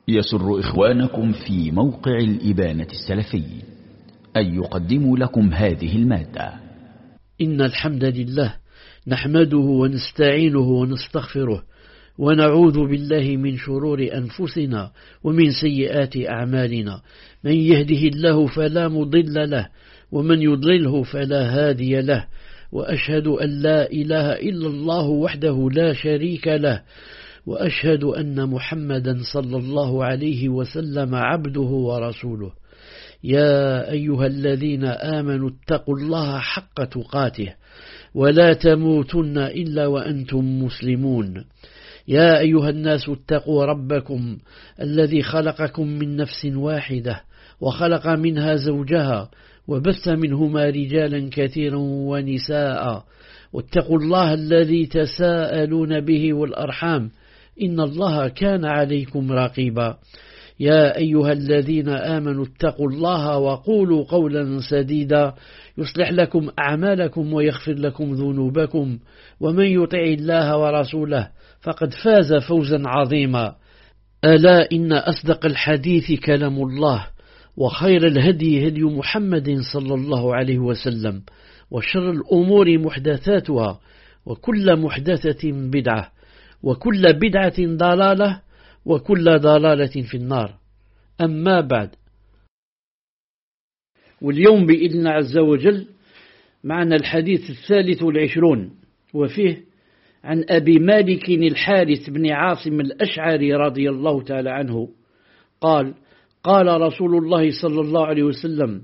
يسر إخوانكم في موقع الإبانة السلفي أن يقدموا لكم هذه المادة. إن الحمد لله نحمده ونستعينه ونستغفره ونعوذ بالله من شرور أنفسنا ومن سيئات أعمالنا. من يهده الله فلا مضل له ومن يضلله فلا هادي له، وأشهد أن لا إله إلا الله وحده لا شريك له، وأشهد أن محمدا صلى الله عليه وسلم عبده ورسوله. يا أيها الذين آمنوا اتقوا الله حق تقاته ولا تموتن إلا وأنتم مسلمون. يا أيها الناس اتقوا ربكم الذي خلقكم من نفس واحدة وخلق منها زوجها وبث منهما رجالا كثيرا ونساء، واتقوا الله الذي تساءلون به والأرحام إن الله كان عليكم رقيبا. يا أيها الذين آمنوا اتقوا الله وقولوا قولا سديدا يصلح لكم أعمالكم ويغفر لكم ذنوبكم، ومن يطع الله ورسوله فقد فاز فوزا عظيما. ألا إن أصدق الحديث كلام الله، وخير الهدي هدي محمد صلى الله عليه وسلم، وشر الأمور محدثاتها، وكل محدثة بدعة، وكل بدعة ضلالة، وكل ضلالة في النار. أما بعد، واليوم بإذن الله عز وجل معنا الحديث 23، وفيه عن أبي مالك الحارث بن عاصم الأشعري رضي الله تعالى عنه قال: قال رسول الله صلى الله عليه وسلم: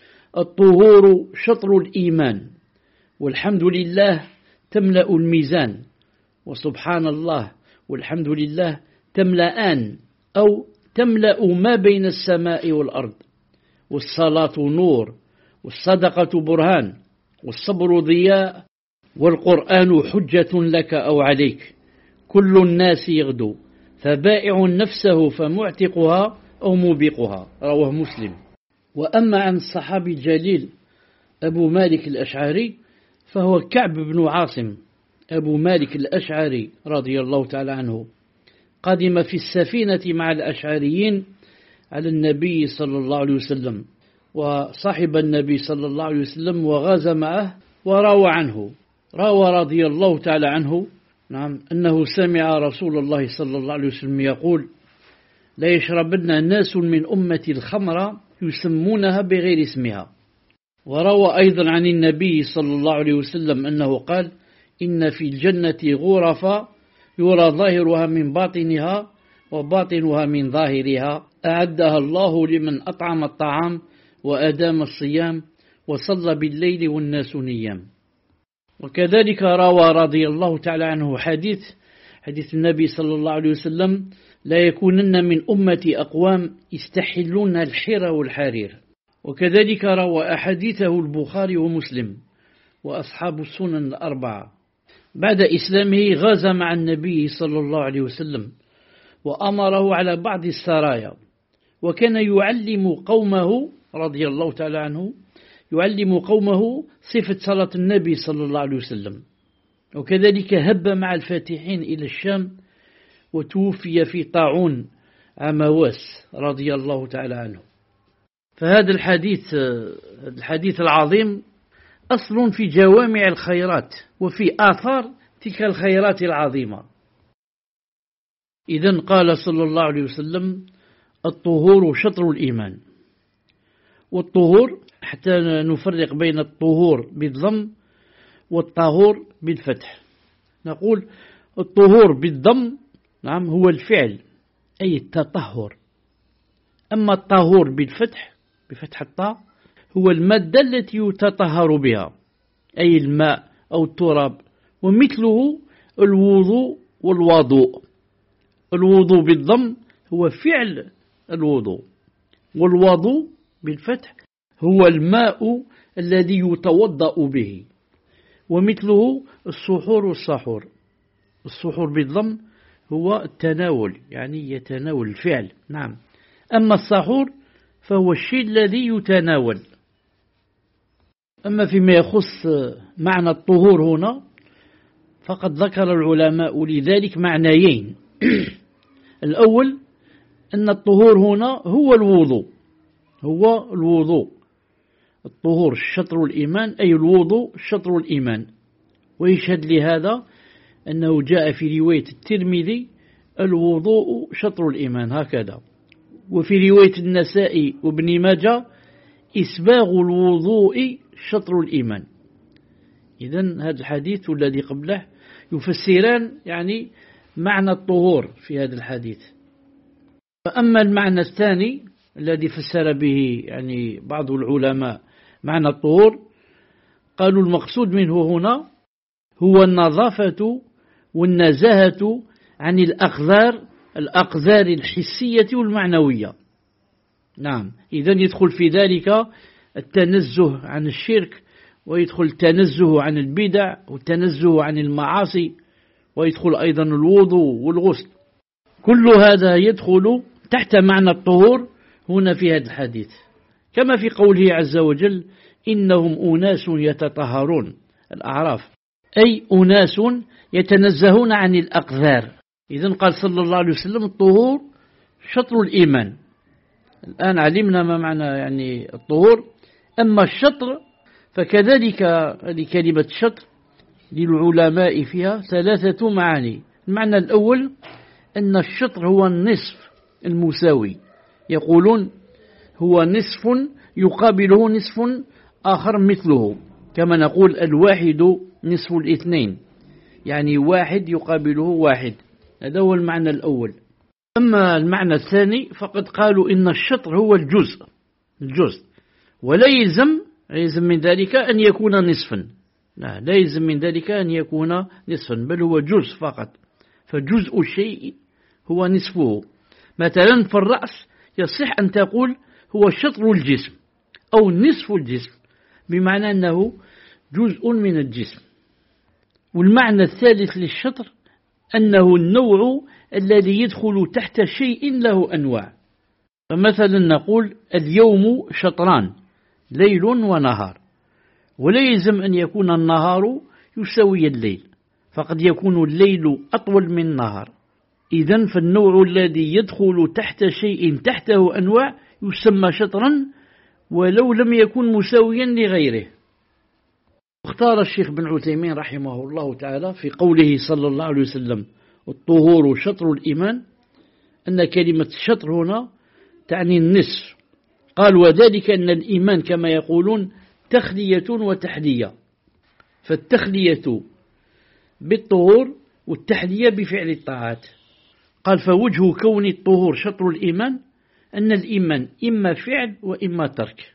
الطهور شطر الإيمان، والحمد لله تملأ الميزان، وسبحان الله والحمد لله تملأان أو تملأ ما بين السماء والأرض، والصلاة نور، والصدقة برهان، والصبر ضياء، والقرآن حجة لك أو عليك. كل الناس يغدو، فبائع نفسه فمعتقها أو موبقها. رواه مسلم. وأما عن الصحابي الجليل أبو مالك الأشعري فهو كعب بن عاصم أبو مالك الأشعري رضي الله تعالى عنه، قدم في السفينة مع الأشعريين على النبي صلى الله عليه وسلم، وصاحب النبي صلى الله عليه وسلم وغزا معه، وروى عنه رضي الله تعالى عنه أنه سمع رسول الله صلى الله عليه وسلم يقول: لا يشربن ناس من أمتي الخمر يسمونها بغير اسمها. وروى أيضا عن النبي صلى الله عليه وسلم أنه قال: إن في الجنة غرفا يرى ظاهرها من باطنها وباطنها من ظاهرها، أعدها الله لمن أطعم الطعام وأدام الصيام وصلى بالليل والناس نيام. وكذلك روى رضي الله تعالى عنه حديث النبي صلى الله عليه وسلم: لا يكونن من أمتي أقوام يستحلون الحر والحرير. وكذلك روى أحاديثه البخاري ومسلم وأصحاب السنن الأربعة. بعد إسلامه غزا مع النبي صلى الله عليه وسلم، وأمره على بعض السرايا، وكان يعلم قومه رضي الله تعالى عنه صفة صلاة النبي صلى الله عليه وسلم. وكذلك هب مع الفاتحين إلى الشام، وتوفي في طاعون عام واس رضي الله تعالى عنه. فهذا الحديث العظيم أصل في جوامع الخيرات وفي آثار تلك الخيرات العظيمة. إذن قال صلى الله عليه وسلم: الطهور شطر الإيمان. والطهور حتى نفرق بين الطهور بالضم والطهور بالفتح، نقول الطهور بالضم هو الفعل أي التطهر، أما الطهور بالفتح بفتح الطاء هو المادة التي يتطهر بها، أي الماء أو التراب، ومثله الوضوء والوضوء. الوضوء بالضم هو فعل الوضوء، والوضوء بالفتح هو الماء الذي يتوضأ به، ومثله السحور والسحور. السحور بالضم هو التناول، يعني يتناول الفعل. نعم. أما السحور فهو الشيء الذي يتناول. أما فيما يخص معنى الطهور هنا فقد ذكر العلماء لذلك معنيين. الأول أن الطهور هنا هو الوضوء، هو الوضوء. الطهور شطر الإيمان، أي الوضوء شطر الإيمان. ويشهد لهذا أنه جاء في رواية الترمذي الوضوء شطر الإيمان هكذا، وفي رواية النسائي وابن ماجه إسباغ الوضوء شطر الإيمان. إذن هذا الحديث والذي قبله يفسران يعني معنى الطهور في هذا الحديث. فأما المعنى الثاني الذي فسر به يعني بعض العلماء معنى الطهور، قالوا المقصود منه هنا هو النظافة والنزاهة عن الأقذار الحسية والمعنوية. نعم، إذن يدخل في ذلك التنزه عن الشرك، ويدخل التنزه عن البدع والتنزه عن المعاصي، ويدخل أيضا الوضوء والغسل. كل هذا يدخل تحت معنى الطهور هنا في هذا الحديث، كما في قوله عز وجل إنهم أناس يتطهرون، الأعراف، أي أناس يتنزهون عن الأقذار. إذن قال صلى الله عليه وسلم الطهور شطر الإيمان. الآن علمنا ما معنى يعني الطهور. أما الشطر فكذلك هذه كلمة شطر للعلماء فيها ثلاثة معاني. المعنى الأول أن الشطر هو النصف المساوي، يقولون هو نصف يقابله نصف آخر مثله، كما نقول الواحد نصف الاثنين، يعني واحد يقابله واحد. هذا هو المعنى الأول. أما المعنى الثاني فقد قالوا إن الشطر هو الجزء، ولا يلزم من ذلك أن يكون نصفا، لا يلزم من ذلك أن يكون نصفا، بل هو جزء فقط. فجزء الشيء هو نصفه. مثلا في الرأس يصح أن تقول هو شطر الجسم أو نصف الجسم، بمعنى أنه جزء من الجسم. والمعنى الثالث للشطر أنه النوع الذي يدخل تحت شيء له أنواع. فمثلا نقول اليوم شطران، ليل ونهار، ولا يلزم أن يكون النهار يساوي الليل، فقد يكون الليل أطول من النهار. إذن فالنوع الذي يدخل تحت شيء تحته أنواع يسمى شطرا ولو لم يكن مساويا لغيره. اختار الشيخ بن عثيمين رحمه الله تعالى في قوله صلى الله عليه وسلم الطهور شطر الإيمان أن كلمة الشطر هنا تعني النصف. قال وذلك أن الإيمان كما يقولون تخلية وتحلية، فالتخلية بالطهور والتحلية بفعل الطاعات. قال فوجه كون الطهور شطر الإيمان أن الإيمان إما فعل وإما ترك،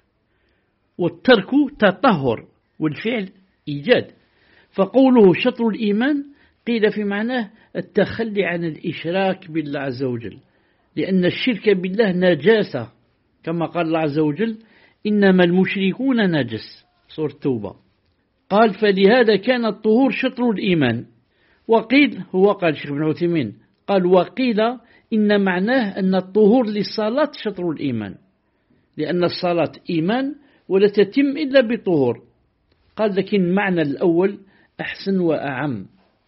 والترك تطهر والفعل إيجاد. فقوله شطر الإيمان قيل في معناه التخلي عن الإشراك بالله عز وجل، لأن الشرك بالله نجاسة، كما قال الله عز وجل إنما المشركون نجس، سورة التوبة. قال فلهذا كان الطهور شطر الإيمان. وقيل هو قال الشيخ بن عثيمين قال وقيل إن معناه أن الطهور للصلاة شطر الإيمان، لأن الصلاة إيمان ولا تتم إلا بطهور. قال لكن المعنى الأول أحسن وأعم.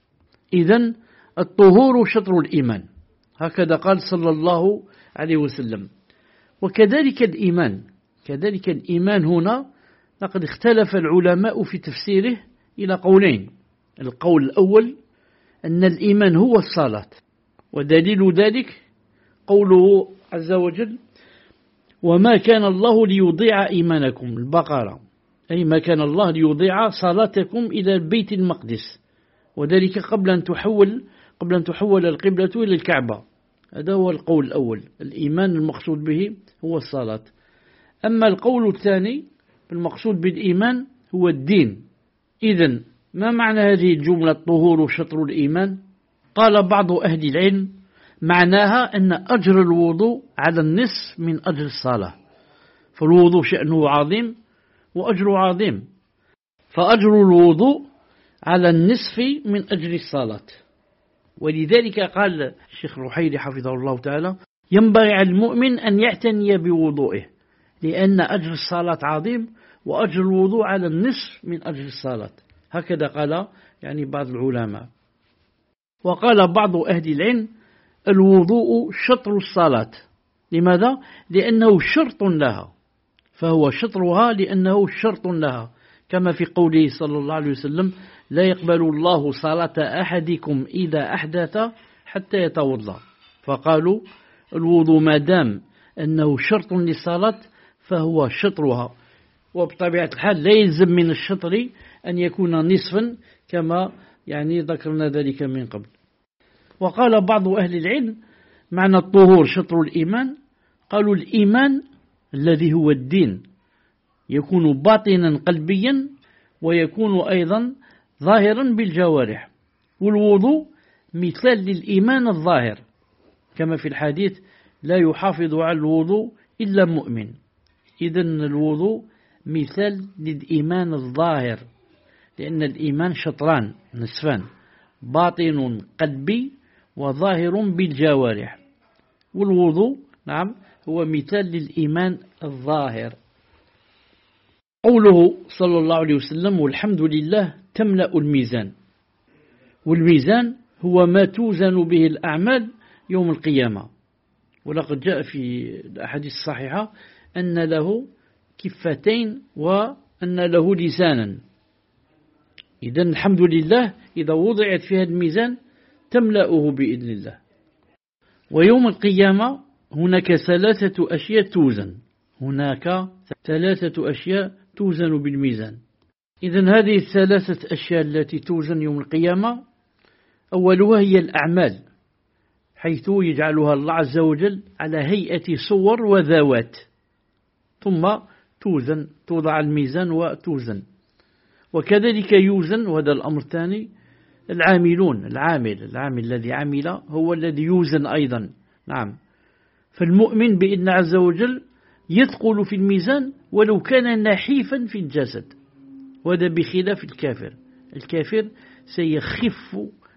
إذن الطهور شطر الإيمان، هكذا قال صلى الله عليه وسلم. وكذلك الإيمان هنا لقد اختلف العلماء في تفسيره إلى قولين. القول الأول أن الإيمان هو الصلاة، ودليل ذلك قوله عز وجل وما كان الله ليضيع إيمانكم، البقرة، أي ما كان الله ليضيع صلاتكم إلى البيت المقدس، وذلك قبل أن تحول القبلة إلى الكعبة. هذا هو القول الأول، الإيمان المقصود به هو الصلاة. أما القول الثاني المقصود بالإيمان هو الدين. إذن ما معنى هذه الجملة الطهور شطر الإيمان؟ قال بعض أهل العلم معناها أن أجر الوضوء على النصف من أجر الصلاة، فالوضوء شأنه عظيم وأجره عظيم، فأجر الوضوء على النصف من أجر الصلاة. ولذلك قال الشيخ الرحيلي حفظه الله تعالى ينبغي على المؤمن أن يعتني بوضوئه، لأن أجر الصلاة عظيم وأجر الوضوء على النصف من أجر الصلاة. هكذا قال يعني بعض العلماء. وقال بعض أهل العلم الوضوء شطر الصلاة، لماذا؟ لأنه شرط لها، فهو شطرها لأنه شرط لها، كما في قوله صلى الله عليه وسلم: لا يقبل الله صلاة أحدكم إذا أحدث حتى يتوضأ. فقالوا الوضوء ما دام أنه شرط للصلاة فهو شطرها، وبطبيعة الحال لا يلزم من الشطر أن يكون نصفا كما ذكرنا ذلك من قبل. وقال بعض أهل العلم معنى الطهور شطر الإيمان، قالوا الإيمان الذي هو الدين يكون باطنا قلبيا ويكون أيضا ظاهرا بالجوارح، والوضوء مثال للإيمان الظاهر، كما في الحديث: لا يحافظ على الوضوء إلا مؤمن. إذن الوضوء مثال للإيمان الظاهر، لأن الإيمان شطران نصفان: باطن قلبي وظاهر بالجوارح، والوضوء هو مثال للإيمان الظاهر. قوله صلى الله عليه وسلم: والحمد لله تملأ الميزان. والميزان هو ما توزن به الأعمال يوم القيامة، ولقد جاء في الأحاديث الصحيحة أن له كفتين وأن له لسانا. إذن الحمد لله إذا وضعت فيها الميزان تملأه بإذن الله. ويوم القيامة هناك ثلاثة أشياء توزن، هناك ثلاثة أشياء توزن بالميزان. إذن هذه الثلاثة أشياء التي توزن يوم القيامة أولها هي الأعمال، حيث يجعلها الله عز وجل على هيئة صور وذوات، ثم توضع الميزان وتوزن. وكذلك يوزن، وهذا الأمر الثاني، العاملون، العامل الذي عمل هو الذي يوزن أيضا. فالمؤمن بإذن عز وجل يثقل في الميزان ولو كان نحيفا في الجسد، وهذا بخلاف الكافر. الكافر سيخف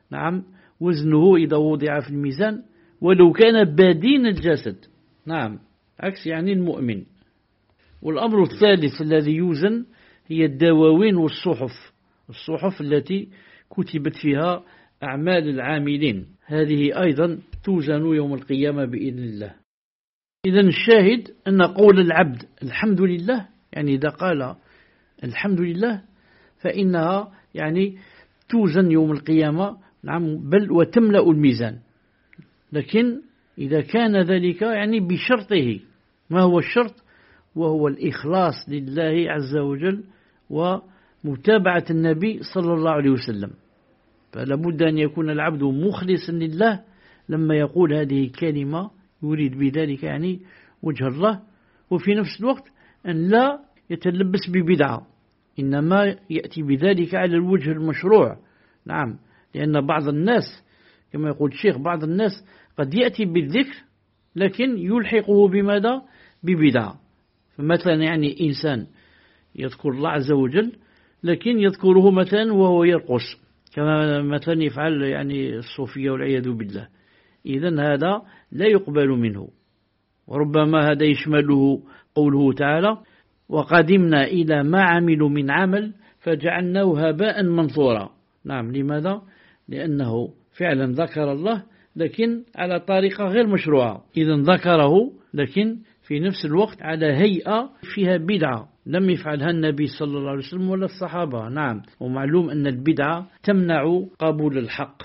وزنه إذا وضع في الميزان ولو كان بادين الجسد، عكس المؤمن. والأمر الثالث الذي يوزن هي الدواوين والصحف، الصحف التي كتبت فيها أعمال العاملين، هذه أيضا توزن يوم القيامة بإذن الله. إذن الشاهد أن قول العبد الحمد لله، إذا قال الحمد لله فإنها توزن يوم القيامة، بل وتملأ الميزان. لكن إذا كان ذلك بشرطه. ما هو الشرط؟ وهو الإخلاص لله عز وجل ومتابعة النبي صلى الله عليه وسلم. فلا بد أن يكون العبد مخلصا لله لما يقول هذه الكلمة، يريد بذلك وجه الله، وفي نفس الوقت أن لا يتلبس ببدعة، إنما يأتي بذلك على الوجه المشروع. لأن بعض الناس كما يقول الشيخ، بعض الناس قد يأتي بالذكر لكن يلحقه بماذا؟ ببدعة. فمثلا إنسان يذكر الله عز وجل لكن يذكره مثلا وهو يرقص، كما مثلا يفعل الصوفية والعياذ بالله. إذن هذا لا يقبل منه. وربما هذا يشمله قوله تعالى: وقدمنا إلى ما عملوا من عمل فجعلناه هباء منثورا. لماذا؟ لأنه فعلا ذكر الله لكن على طريقة غير مشروعة. إذن ذكره لكن في نفس الوقت على هيئة فيها بدعة لم يفعلها النبي صلى الله عليه وسلم ولا الصحابة. ومعلوم أن البدعة تمنع قبول الحق.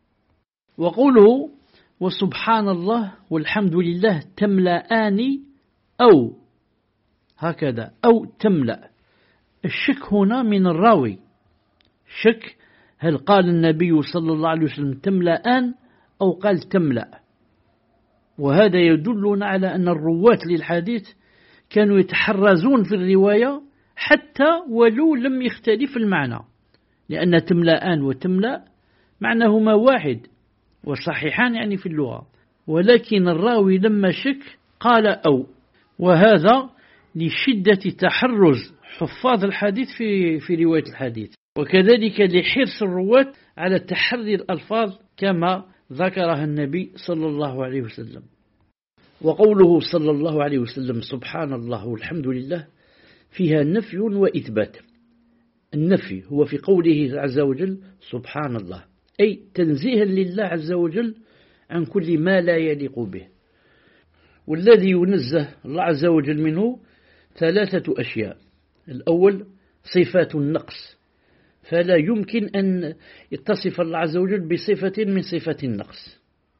وقوله: وسبحان الله والحمد لله تملأان، أو هكذا، أو تملأ. الشك هنا من الراوي، شك هل قال النبي صلى الله عليه وسلم تملأان أو قال تملأ. وهذا يدلنا على أن الرواة للحديث كانوا يتحرزون في الرواية حتى ولو لم يختلف المعنى، لأن تملأان وتملأ معناهما واحد وصحيحان في اللغة، ولكن الراوي لما شك قال أو، وهذا لشدة تحرز حفاظ الحديث في رواية الحديث، وكذلك لحرص الرواة على تحري الألفاظ كما ذكرها النبي صلى الله عليه وسلم. وقوله صلى الله عليه وسلم سبحان الله والحمد لله فيها نفي وإثبات. النفي هو في قوله عز وجل سبحان الله، أي تنزيها لله عز وجل عن كل ما لا يليق به. والذي ينزه الله عز وجل منه 3 أشياء. الأول صفات النقص، فلا يمكن أن يتصف الله عز وجل بصفة من صفات النقص.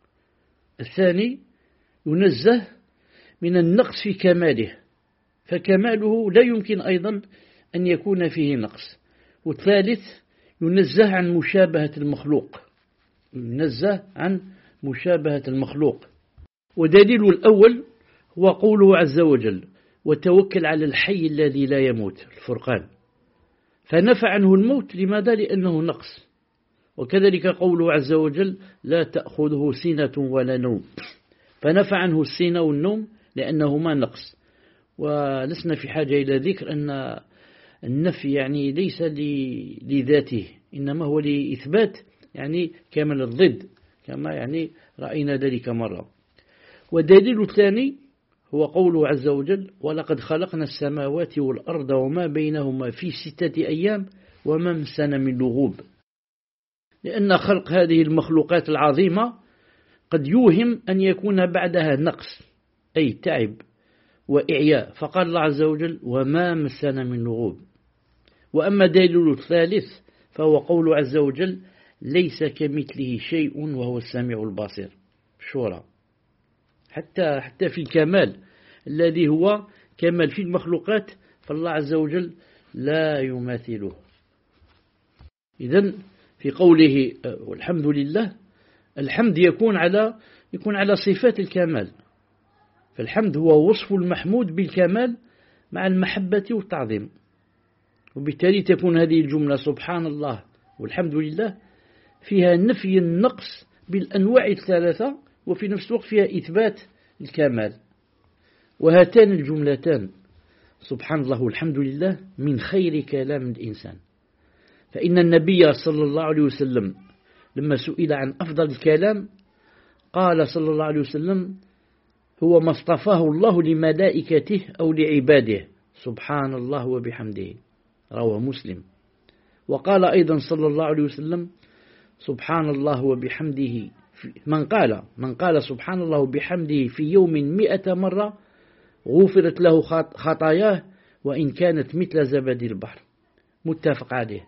الثاني ينزه من النقص في كماله، فكماله لا يمكن أيضا أن يكون فيه نقص. والثالث ينزه عن مشابهة المخلوق، ينزه عن مشابهة المخلوق. ودليل الأول هو قوله عز وجل: وتوكل على الحي الذي لا يموت، الفرقان، فنفى عنه الموت. لماذا؟ لأنه نقص. وكذلك قوله عز وجل: لا تأخذه سنة ولا نوم، فنفى عنه السنة والنوم لأنهما نقص. ولسنا في حاجة إلى ذكر أن النفي يعني ليس لذاته، إنما هو لإثبات يعني كامل الضد، كما يعني رأينا ذلك مرة. والدليل الثاني هو قوله عز وجل: ولقد خلقنا السماوات والأرض وما بينهما في 6 أيام وما مسنا من لغوب. لأن خلق هذه المخلوقات العظيمة قد يوهم أن يكون بعدها نقص، أي تعب وإعياء، فقال الله عز وجل: وما مسنا من لغوب. وأما دليل الثالث فهو قوله عز وجل: ليس كمثله شيء وهو السميع البصير، شورى. حتى في الكمال الذي هو كمال في المخلوقات فالله عز وجل لا يماثله. إذن في قوله والحمد لله، الحمد يكون على صفات الكمال، فالحمد هو وصف المحمود بالكمال مع المحبة والتعظيم. وبالتالي تكون هذه الجملة سبحان الله والحمد لله فيها نفي النقص بالأنواع الثلاثة، وفي نفس الوقت فيها إثبات الكمال. وهاتان الجملتان سبحان الله والحمد لله من خير كلام الإنسان. فإن النبي صلى الله عليه وسلم لما سئل عن أفضل الكلام قال صلى الله عليه وسلم: هو ما اصطفاه الله لملائكته أو لعباده، سبحان الله وبحمده، رواه مسلم. وقال أيضا صلى الله عليه وسلم: سبحان الله وبحمده، من قال سبحان الله وبحمده في يوم 100 مرة غفرت له خطاياه وإن كانت مثل زبد البحر، متفق عليه.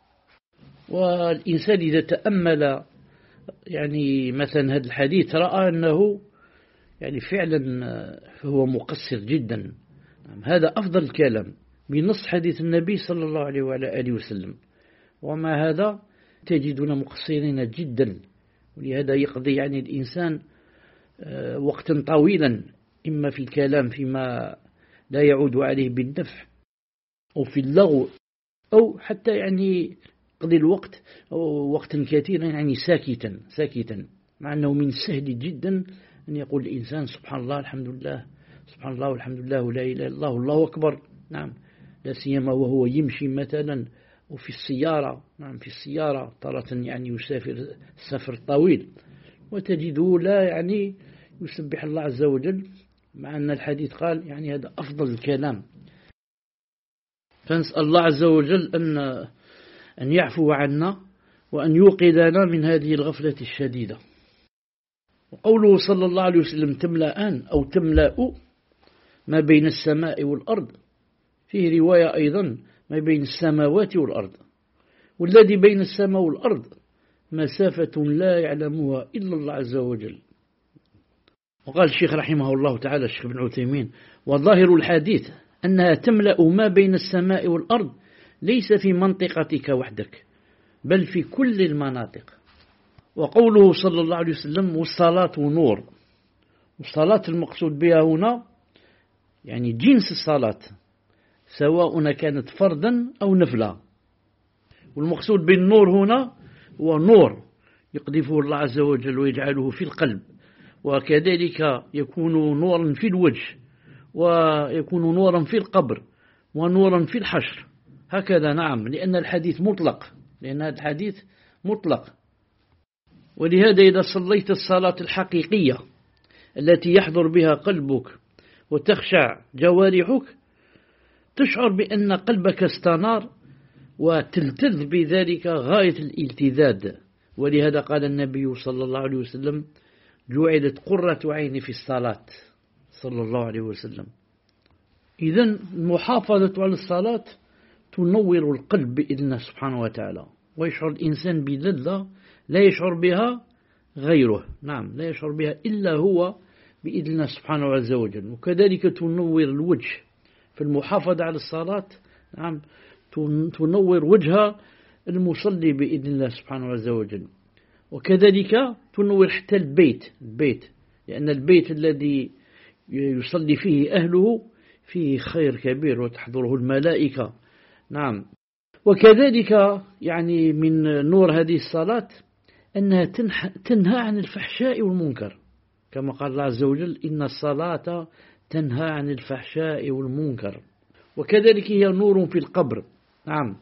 والإنسان إذا تأمل يعني مثلا هذا الحديث رأى أنه يعني فعلا هو مقصر جدا. هذا أفضل الكلام بنص حديث النبي صلى الله عليه وعلى آله وسلم، ومع هذا تجدنا مقصرين جدا. ولهذا يقضي يعني الإنسان وقتا طويلا إما في الكلام فيما لا يعود عليه بالنفع أو في اللغو، أو حتى يعني يقضي الوقت أو وقتا كثيرا يعني ساكتا، مع أنه من السهل جدا أن يقول الإنسان سبحان الله الحمد لله، سبحان الله والحمد لله ولا إله إلا الله والله أكبر. نعم، لا سيما وهو يمشي مثلا وفي السيارة. نعم، في السيارة تارة يعني يسافر سفر طويل وتجده لا يعني يسبح الله عز وجل، مع أن الحديث قال يعني هذا أفضل الكلام. فنسأل الله عز وجل أن يعفو عنا وأن يوقظنا من هذه الغفلة الشديدة. وقوله صلى الله عليه وسلم: تملأان أو تملأ ما بين السماء والأرض، فيه رواية أيضا ما بين السماوات والأرض، والذي بين السماء والأرض مسافة لا يعلمها إلا الله عز وجل. وقال الشيخ رحمه الله تعالى الشيخ بن عثيمين: وظاهر الحديث أنها تملأ ما بين السماء والأرض ليس في منطقتك وحدك بل في كل المناطق. وقوله صلى الله عليه وسلم: والصلاة نور، والصلاة المقصود بها هنا يعني جنس الصلاة سواء كانت فردا أو نفلا. والمقصود بالنور هنا هو نور يقذفه الله عز وجل ويجعله في القلب، وكذلك يكون نورا في الوجه، ويكون نورا في القبر، ونورا في الحشر، هكذا. نعم، لأن الحديث مطلق. ولهذا إذا صليت الصلاة الحقيقية التي يحضر بها قلبك وتخشع جوارحك تشعر بأن قلبك استنار وتلتذ بذلك غاية الالتذاذ. ولهذا قال النبي صلى الله عليه وسلم: جعلت قرة عيني في الصلاة، صلى الله عليه وسلم. إذن المحافظة على الصلاة تنور القلب بإذن الله سبحانه وتعالى، ويشعر الإنسان بلذة لا يشعر بها غيره، نعم لا يشعر بها إلا هو بإذن الله سبحانه عز وجل. وكذلك تنور الوجه في المحافظة على الصلاة، نعم تنور وجه المصلي بإذن الله سبحانه عز وجل. وكذلك تنور حتى البيت، لأن البيت الذي يصلي فيه أهله فيه خير كبير وتحضره الملائكة، نعم. وكذلك يعني من نور هذه الصلاة أنها تنهى عن الفحشاء والمنكر، كما قال الله عز وجل إن الصلاة تنهى عن الفحشاء والمنكر. وكذلك هي نور في القبر، نعم،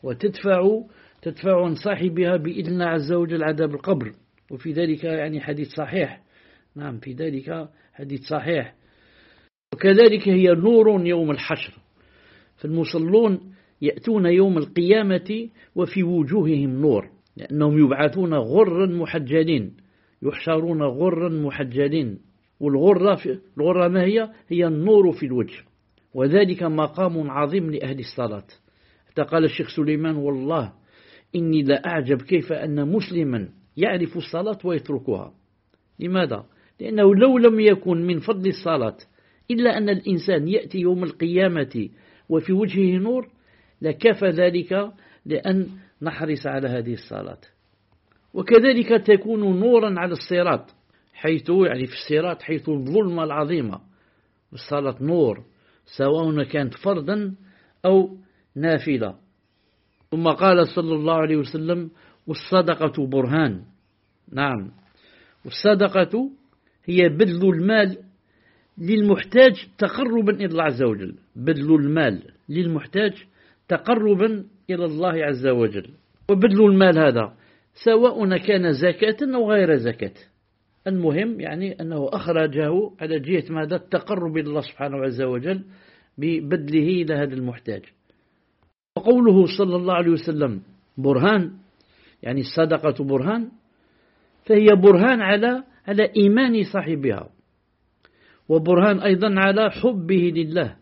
وتدفع عن صاحبها بإذن الله عز وجل عذاب القبر. وفي ذلك يعني حديث صحيح، نعم في ذلك حديث صحيح. وكذلك هي نور يوم الحشر، فالمصلون يأتون يوم القيامة وفي وجوههم نور، لأنهم يبعثون غرا محجلين، يحشرون غرا محجلين. والغرة ما هي النور في الوجه، وذلك مقام عظيم لأهل الصلاة. حتى قال الشيخ سليمان والله إني لا أعجب كيف أن مسلما يعرف الصلاة ويتركها. لماذا؟ لأنه لو لم يكن من فضل الصلاة إلا أن الإنسان يأتي يوم القيامة وفي وجهه نور لكفى ذلك لأن نحرص على هذه الصلاة. وكذلك تكون نورا على الصراط، حيث يعني في الصراط حيث الظلمة العظيمة، الصلاة نور سواء كانت فردا أو نافلة. ثم قال صلى الله عليه وسلم والصدقة برهان، نعم، والصدقة هي بذل المال للمحتاج تقربا إلى الله عز وجل، بذل المال للمحتاج تقربا إلى الله عز وجل. وبذل المال هذا سواء كان زكاة أو غير زكاة، المهم يعني أنه أخرجه على جهة ماذا؟ التقرب إلى الله سبحانه عز وجل ببذله إلى هذا المحتاج. وقوله صلى الله عليه وسلم برهان، يعني الصدقة برهان، فهي برهان على إيمان صاحبها، وبرهان أيضا على حبه لله،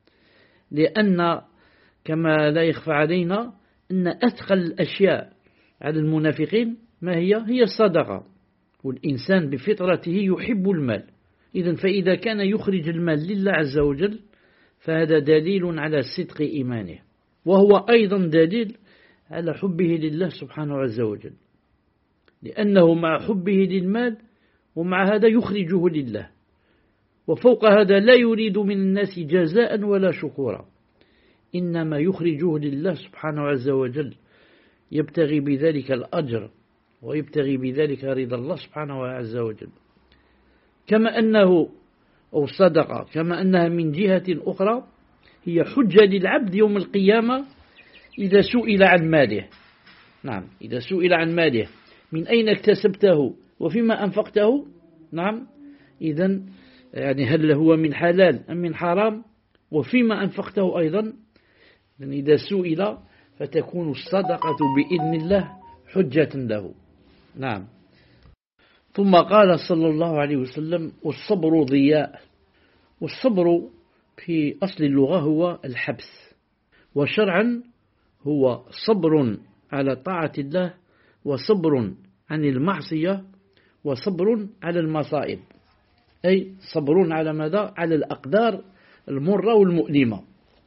لأن كما لا يخفى علينا أن أثقل الأشياء على المنافقين ما هي الصدقة، والإنسان بفطرته يحب المال. إذن فإذا كان يخرج المال لله عز وجل فهذا دليل على صدق إيمانه، وهو أيضا دليل على حبه لله سبحانه عز وجل، لأنه مع حبه للمال ومع هذا يخرجه لله، وفوق هذا لا يريد من الناس جزاء ولا شكورا، إنما يخرجه لله سبحانه عز وجل، يبتغي بذلك الأجر ويبتغي بذلك رضا الله سبحانه عز وجل. كما أنه أو الصدقة كما أنها من جهة أخرى هي حجة للعبد يوم القيامة إذا سئل عن ماله، نعم إذا سئل عن ماله من أين اكتسبته وفيما أنفقته، نعم إذن يعني هل هو من حلال أم من حرام، وفيما أنفقته أيضا، إذا سئل فتكون الصدقة بإذن الله حجة له، نعم. ثم قال صلى الله عليه وسلم والصبر ضياء، والصبر في أصل اللغة هو الحبس، وشرعا هو صبر على طاعة الله، وصبر عن المعصية، وصبر على المصائب، أي صبر على ماذا؟ على الأقدار المرة والمؤلمة.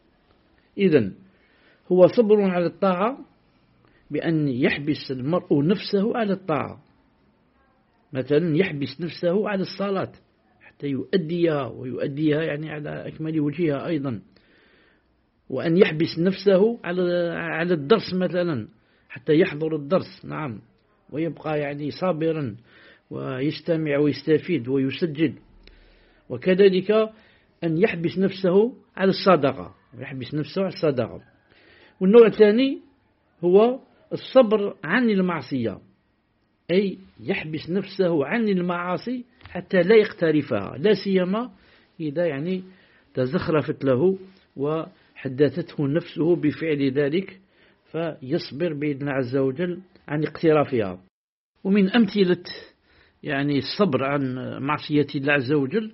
إذن هو صبر على الطاعة بأن يحبس المرء نفسه على الطاعة، مثلا يحبس نفسه على الصلاة حتى يؤديها ويؤديها يعني على أكمل وجهها أيضا، وأن يحبس نفسه على الدرس مثلا حتى يحضر الدرس، نعم، ويبقى يعني صابرا ويستمع ويستفيد ويسجل. وكذلك أن يحبس نفسه على الصدقة، ويحبس نفسه على الصدقة. والنوع الثاني هو الصبر عن المعصية، أي يحبس نفسه عن المعاصي حتى لا يقترفها، لا سيما إذا يعني تزخرفت له وحدثته نفسه بفعل ذلك، فيصبر بإذن عز وجل عن اقترافها. ومن أمثلة يعني الصبر عن معصية الله عز وجل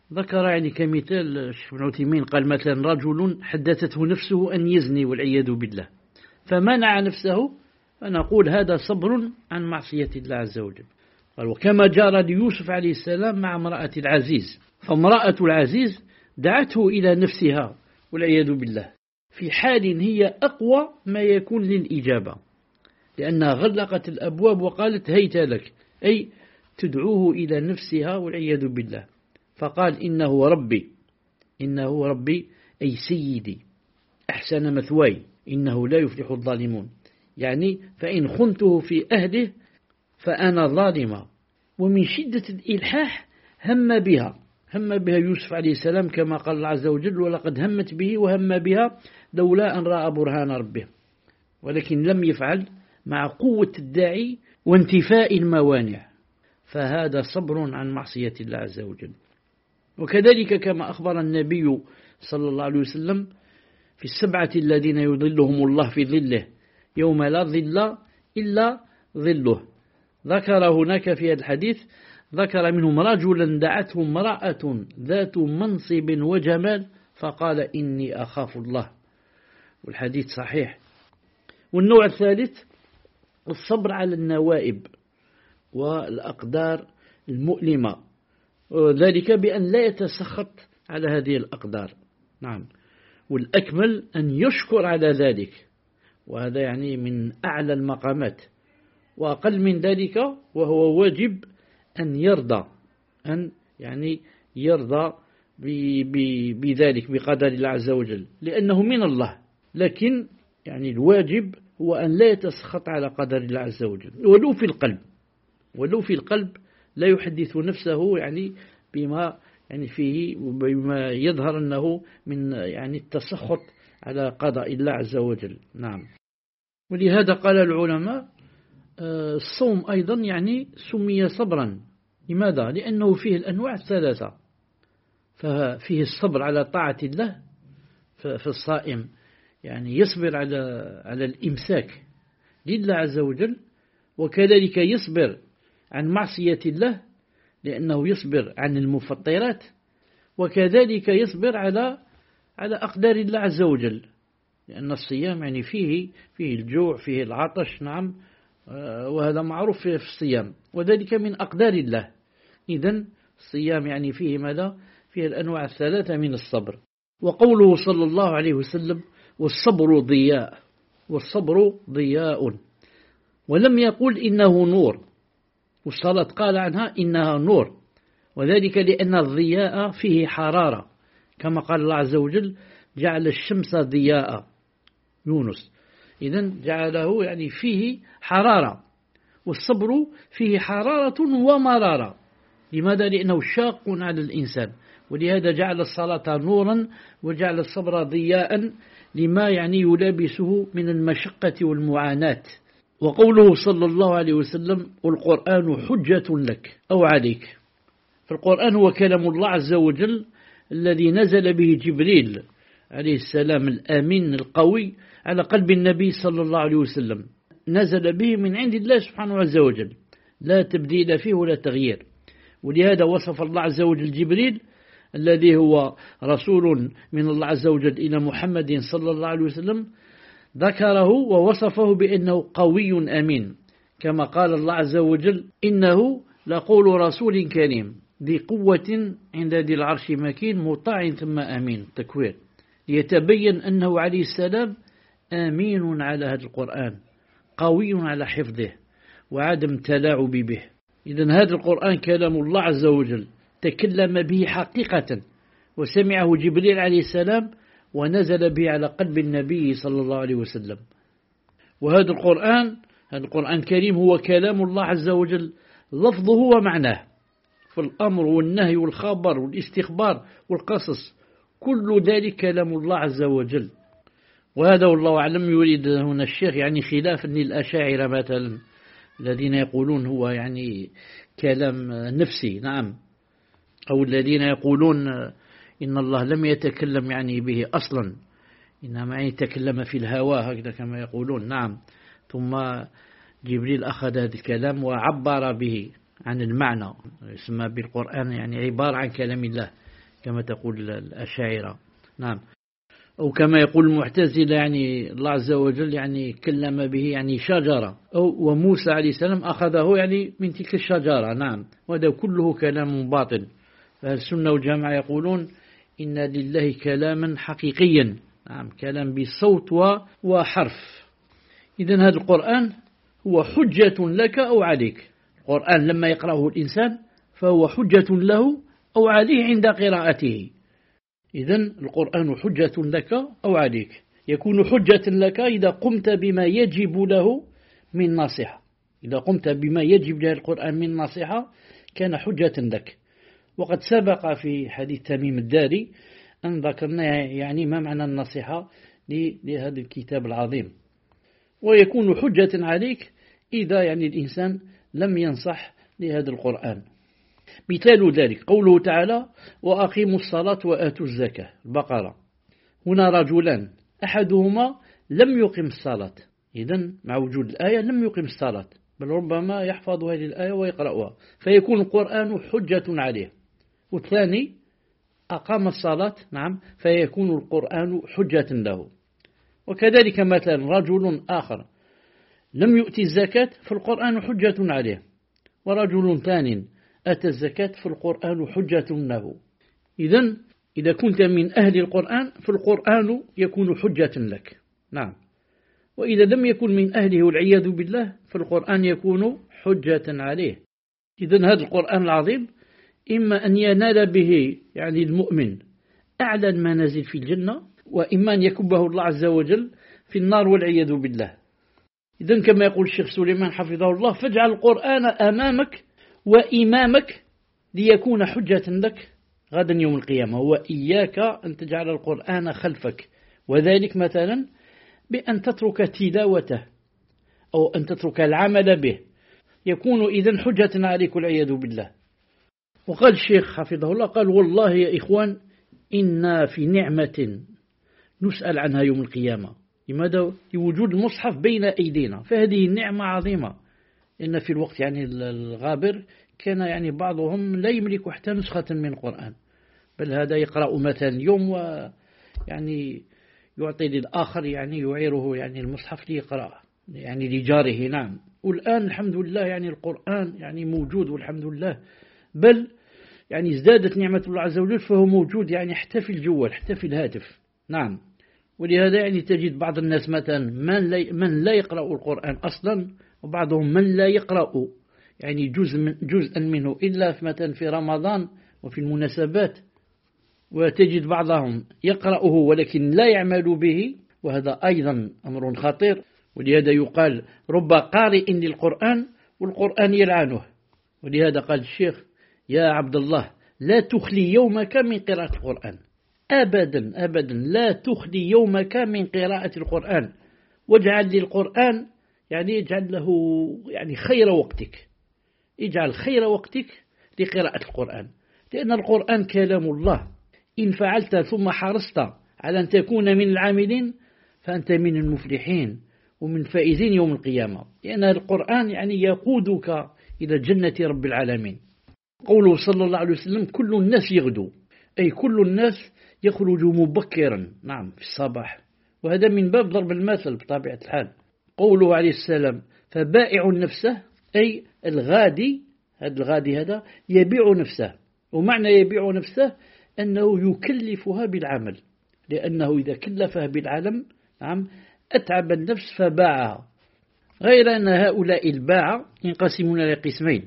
ذكر يعني كمثال الشيخ ابن عثيمين قال مثلا رجل حدثته نفسه أن يزني والعياذ بالله فمنع نفسه، فنقول هذا صبر عن معصية الله عز وجل. قال وكما جرى ليوسف عليه السلام مع امرأة العزيز، فامرأة العزيز دعته إلى نفسها والعياذ بالله في حال هي أقوى ما يكون للإجابة، لأنها غلقت الأبواب وقالت هيت لك، أي تدعوه إلى نفسها والعياذ بالله. فقال إنه ربي، إنه ربي أي سيدي أحسن مثواي إنه لا يفلح الظالمون، يعني فإن خنته في أهله فأنا ظالمة. ومن شدة الإلحاح هم بها يوسف عليه السلام كما قال الله عز وجل ولقد همت به وهم بها لولا أن رأى برهان ربه، ولكن لم يفعل مع قوة الداعي وانتفاء الموانع، فهذا صبر عن معصية الله عز وجل. وكذلك كما أخبر النبي صلى الله عليه وسلم في السبعة الذين يظلهم الله في ظله يوم لا ظل إلا ظله، ذكر هناك في هذا الحديث ذكر منهم رجلا دعته امرأة ذات منصب وجمال فقال إني أخاف الله، والحديث صحيح. والنوع الثالث الصبر على النوائب والأقدار المؤلمة، وذلك بأن لا يتسخط على هذه الأقدار. نعم، والأكمل أن يشكر على ذلك، وهذا يعني من أعلى المقامات. وأقل من ذلك وهو واجب أن يرضى، أن يعني يرضى بذلك بقدر الله عز وجل لأنه من الله، لكن يعني الواجب هو أن لا يتسخط على قدر الله عز وجل ولو في القلب لا يحدث نفسه يعني بما يعني فيه بما يظهر أنه من يعني التسخط على قضاء الله عز وجل. نعم، ولهذا قال العلماء الصوم أيضا يعني سمي صبرا. لماذا؟ لأنه فيه الأنواع الثلاثة، ففيه الصبر على طاعة الله، فالصائم يعني يصبر على الإمساك لله عز وجل، وكذلك يصبر عن معصية الله لأنه يصبر عن المفطرات، وكذلك يصبر على أقدار الله عز وجل، لأن الصيام يعني فيه الجوع فيه العطش. نعم، وهذا معروف في الصيام، وذلك من أقدار الله. إذن الصيام يعني فيه ماذا؟ فيه الأنواع الثلاثة من الصبر. وقوله صلى الله عليه وسلم والصبر ضياء، ولم يقل إنه نور، والصلاة قال عنها إنها نور، وذلك لأن الضياء فيه حرارة، كما قال الله عز وجل جعل الشمس ضياء يونس، إذن جعله يعني فيه حرارة، والصبر فيه حرارة ومرارة. لماذا؟ لأنه شاق على الإنسان، ولهذا جعل الصلاة نورا وجعل الصبر ضياء لما يعني يلابسه من المشقة والمعاناة. وقوله صلى الله عليه وسلم والقرآن حجة لك أو عليك، فالقرآن هو كلام الله عز وجل الذي نزل به جبريل عليه السلام الآمين القوي على قلب النبي صلى الله عليه وسلم، نزل به من عند الله سبحانه عز وجل، لا تبديل فيه ولا تغيير. ولهذا وصف الله عز وجل جبريل الذي هو رسول من الله عز وجل إلى محمد صلى الله عليه وسلم، ذكره ووصفه بأنه قوي أمين، كما قال الله عز وجل إنه لقول رسول كريم ذي قوة عند ذي العرش مكين مطاع ثم أمين. تكوير ليتبين أنه عليه السلام آمين على هذا القرآن، قوي على حفظه وعدم تلاعب به. إذن هذا القرآن كلام الله عز وجل تكلم به حقيقة، وسمعه جبريل عليه السلام ونزل به على قلب النبي صلى الله عليه وسلم. وهذا القرآن الكريم هو كلام الله عز وجل لفظه ومعناه، فالأمر والنهي والخبر والاستخبار والقصص كل ذلك كلام الله عز وجل. وهذا والله أعلم يريد هنا الشيخ يعني خلافا للأشاعرة مثلا الذين يقولون هو يعني كلام نفسي. نعم، أو الذين يقولون إن الله لم يتكلم يعني به أصلا، إنما يتكلم في الهوى هكذا كما يقولون. نعم، ثم جبريل أخذ هذا الكلام وعبر به عن المعنى، يسمى بالقرآن يعني عبارة عن كلام الله، كما تقول الأشاعرة. نعم. أو كما يقول المعتزلة يعني الله عز وجل يعني كلم به يعني شجرة، أو وموسى عليه السلام أخذه يعني من تلك الشجرة. نعم. وهذا كله كلام باطل. فالسنة والجماعة يقولون إن لله كلاما حقيقيا. نعم. كلام بصوت وحرف. إذن هذا القرآن هو حجة لك أو عليك. القرآن لما يقرأه الإنسان فهو حجة له أو عليه عند قراءته. إذن القرآن حجة لك أو عليك. يكون حجة لك إذا قمت بما يجب له من نصيحة. إذا قمت بما يجب له القرآن من نصيحة كان حجة لك. وقد سبق في حديث تميم الداري أن ذكرنا يعني ما معنى النصيحة لهذا الكتاب العظيم. ويكون حجة عليك إذا يعني الإنسان لم ينصح لهذا القرآن. مثال ذلك قوله تعالى وأقيموا الصلاة وآتوا الزكاة، البقرة. هنا رجلان أحدهما لم يقم الصلاة، إذن مع وجود الآية لم يقم الصلاة، بل ربما يحفظ هذه الآية ويقرأها فيكون القرآن حجة عليه. والثاني أقام الصلاة، نعم، فيكون القرآن حجة له. وكذلك مثلا رجل آخر لم يؤتي الزكاة فالقرآن حجة عليه، ورجل ثاني أتى الزكاة فالقرآن حجة له. إذن إذا كنت من أهل القرآن فالقرآن يكون حجة لك. نعم. وإذا لم يكن من أهله والعياذ بالله فالقرآن يكون حجة عليه. إذن هذا القرآن العظيم إما أن ينال به يعني المؤمن أعلى المنازل في الجنة، وإما أن يكبه الله عز وجل في النار والعياذ بالله. إذن كما يقول الشيخ سليمان حفظه الله فاجعل القرآن أمامك وإمامك ليكون حجة لك غدا يوم القيامة، وإياك أن تجعل القرآن خلفك، وذلك مثلا بأن تترك تلاوته أو أن تترك العمل به، يكون إذن حجة عليك والعياذ بالله. وقال الشيخ حفظه الله قال والله يا إخوان إنا في نعمة نسأل عنها يوم القيامة. لماذا؟ لوجود المصحف بين أيدينا، فهذه النعمة عظيمة. إن في الوقت يعني الغابر كان يعني بعضهم لا يملك حتى نسخة من القرآن، بل هذا يقرأ مثلا يوم ويعني يعطي للآخر يعني يعيره يعني المصحف ليقرأ يعني لجاره. نعم. والآن الحمد لله يعني القرآن يعني موجود والحمد لله، بل يعني ازدادت نعمة الله عز وجل فهو موجود يعني حتى في الجوال حتى في الهاتف. نعم. ولهذا يعني تجد بعض الناس مثلا من لا يقرأ القرآن أصلا، وبعضهم من لا يقرأ يعني جزءا منه إلا مثلا في رمضان وفي المناسبات، وتجد بعضهم يقرأه ولكن لا يعمل به، وهذا أيضا أمر خطير. ولهذا يقال رب قارئ للقرآن والقرآن يلعنه. ولهذا قال الشيخ يا عبد الله لا تخلي يومك من قراءة القرآن، أبدا أبدا لا تخلي يومك من قراءة القرآن، واجعل للقرآن يعني اجعل له يعني خير وقتك، اجعل خير وقتك لقراءة القرآن، لأن القرآن كلام الله. إن فعلت ثم حرصت على أن تكون من العاملين فأنت من المفلحين ومن فائزين يوم القيامة، لأن القرآن يعني يقودك إلى جنة رب العالمين. قوله صلى الله عليه وسلم كل الناس يغدو، أي كل الناس يخرج مبكرا، نعم، في الصباح، وهذا من باب ضرب المثل بطبيعة الحال. قوله عليه السلام فبائع نفسه، أي الغادي، هذا يبيع نفسه. ومعنى يبيع نفسه أنه يكلفها بالعمل، لأنه إذا كلفها بالعمل نعم أتعب النفس فباعها. غير أن هؤلاء الباعة ينقسمون إلى قسمين،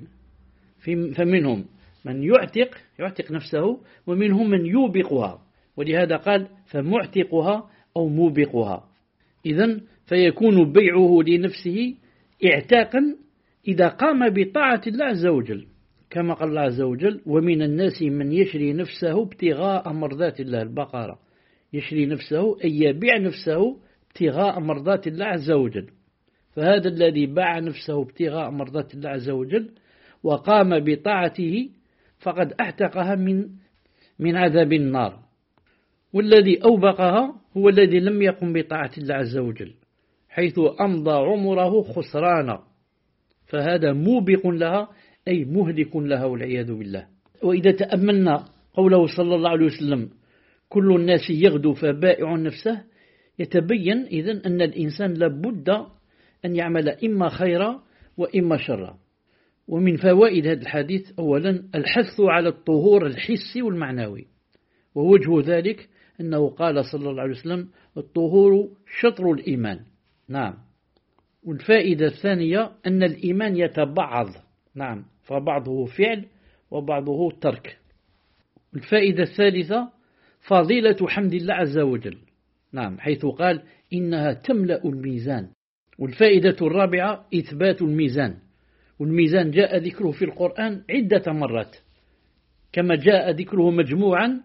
فمنهم من يعتق نفسه، ومنهم من يوبقها، ولهذا قال فمعتقها أو موبقها. إذن فيكون بيعه لنفسه اعتاقا إذا قام بطاعة الله عز وجل، كما قال الله عز وجل ومن الناس من يشري نفسه ابتغاء مرضات الله، البقرة. يشري نفسه أي يبيع نفسه ابتغاء مرضات الله عز وجل. فهذا الذي باع نفسه ابتغاء مرضات الله عز وجل وقام بطاعته فقد اعتقها من عذاب النار. والذي أوبقها هو الذي لم يقم بطاعة الله عز وجل، حيث أمضى عمره خسرانا، فهذا موبق لها أي مهلك لها والعياذ بالله. وإذا تأملنا قوله صلى الله عليه وسلم كل الناس يغدو فبائع نفسه، يتبين إذن أن الإنسان لابد أن يعمل إما خيرا وإما شرا. ومن فوائد هذا الحديث أولا الحث على الطهور الحسي والمعنوي، ووجه ذلك أنه قال صلى الله عليه وسلم الطهور شطر الإيمان. نعم. والفائدة الثانية أن الإيمان يتبعض، نعم، فبعضه فعل وبعضه ترك. الفائدة الثالثة فضيلة حمد الله عز وجل، نعم، حيث قال إنها تملأ الميزان. والفائدة الرابعة إثبات الميزان، والميزان جاء ذكره في القرآن عدة مرات، كما جاء ذكره مجموعا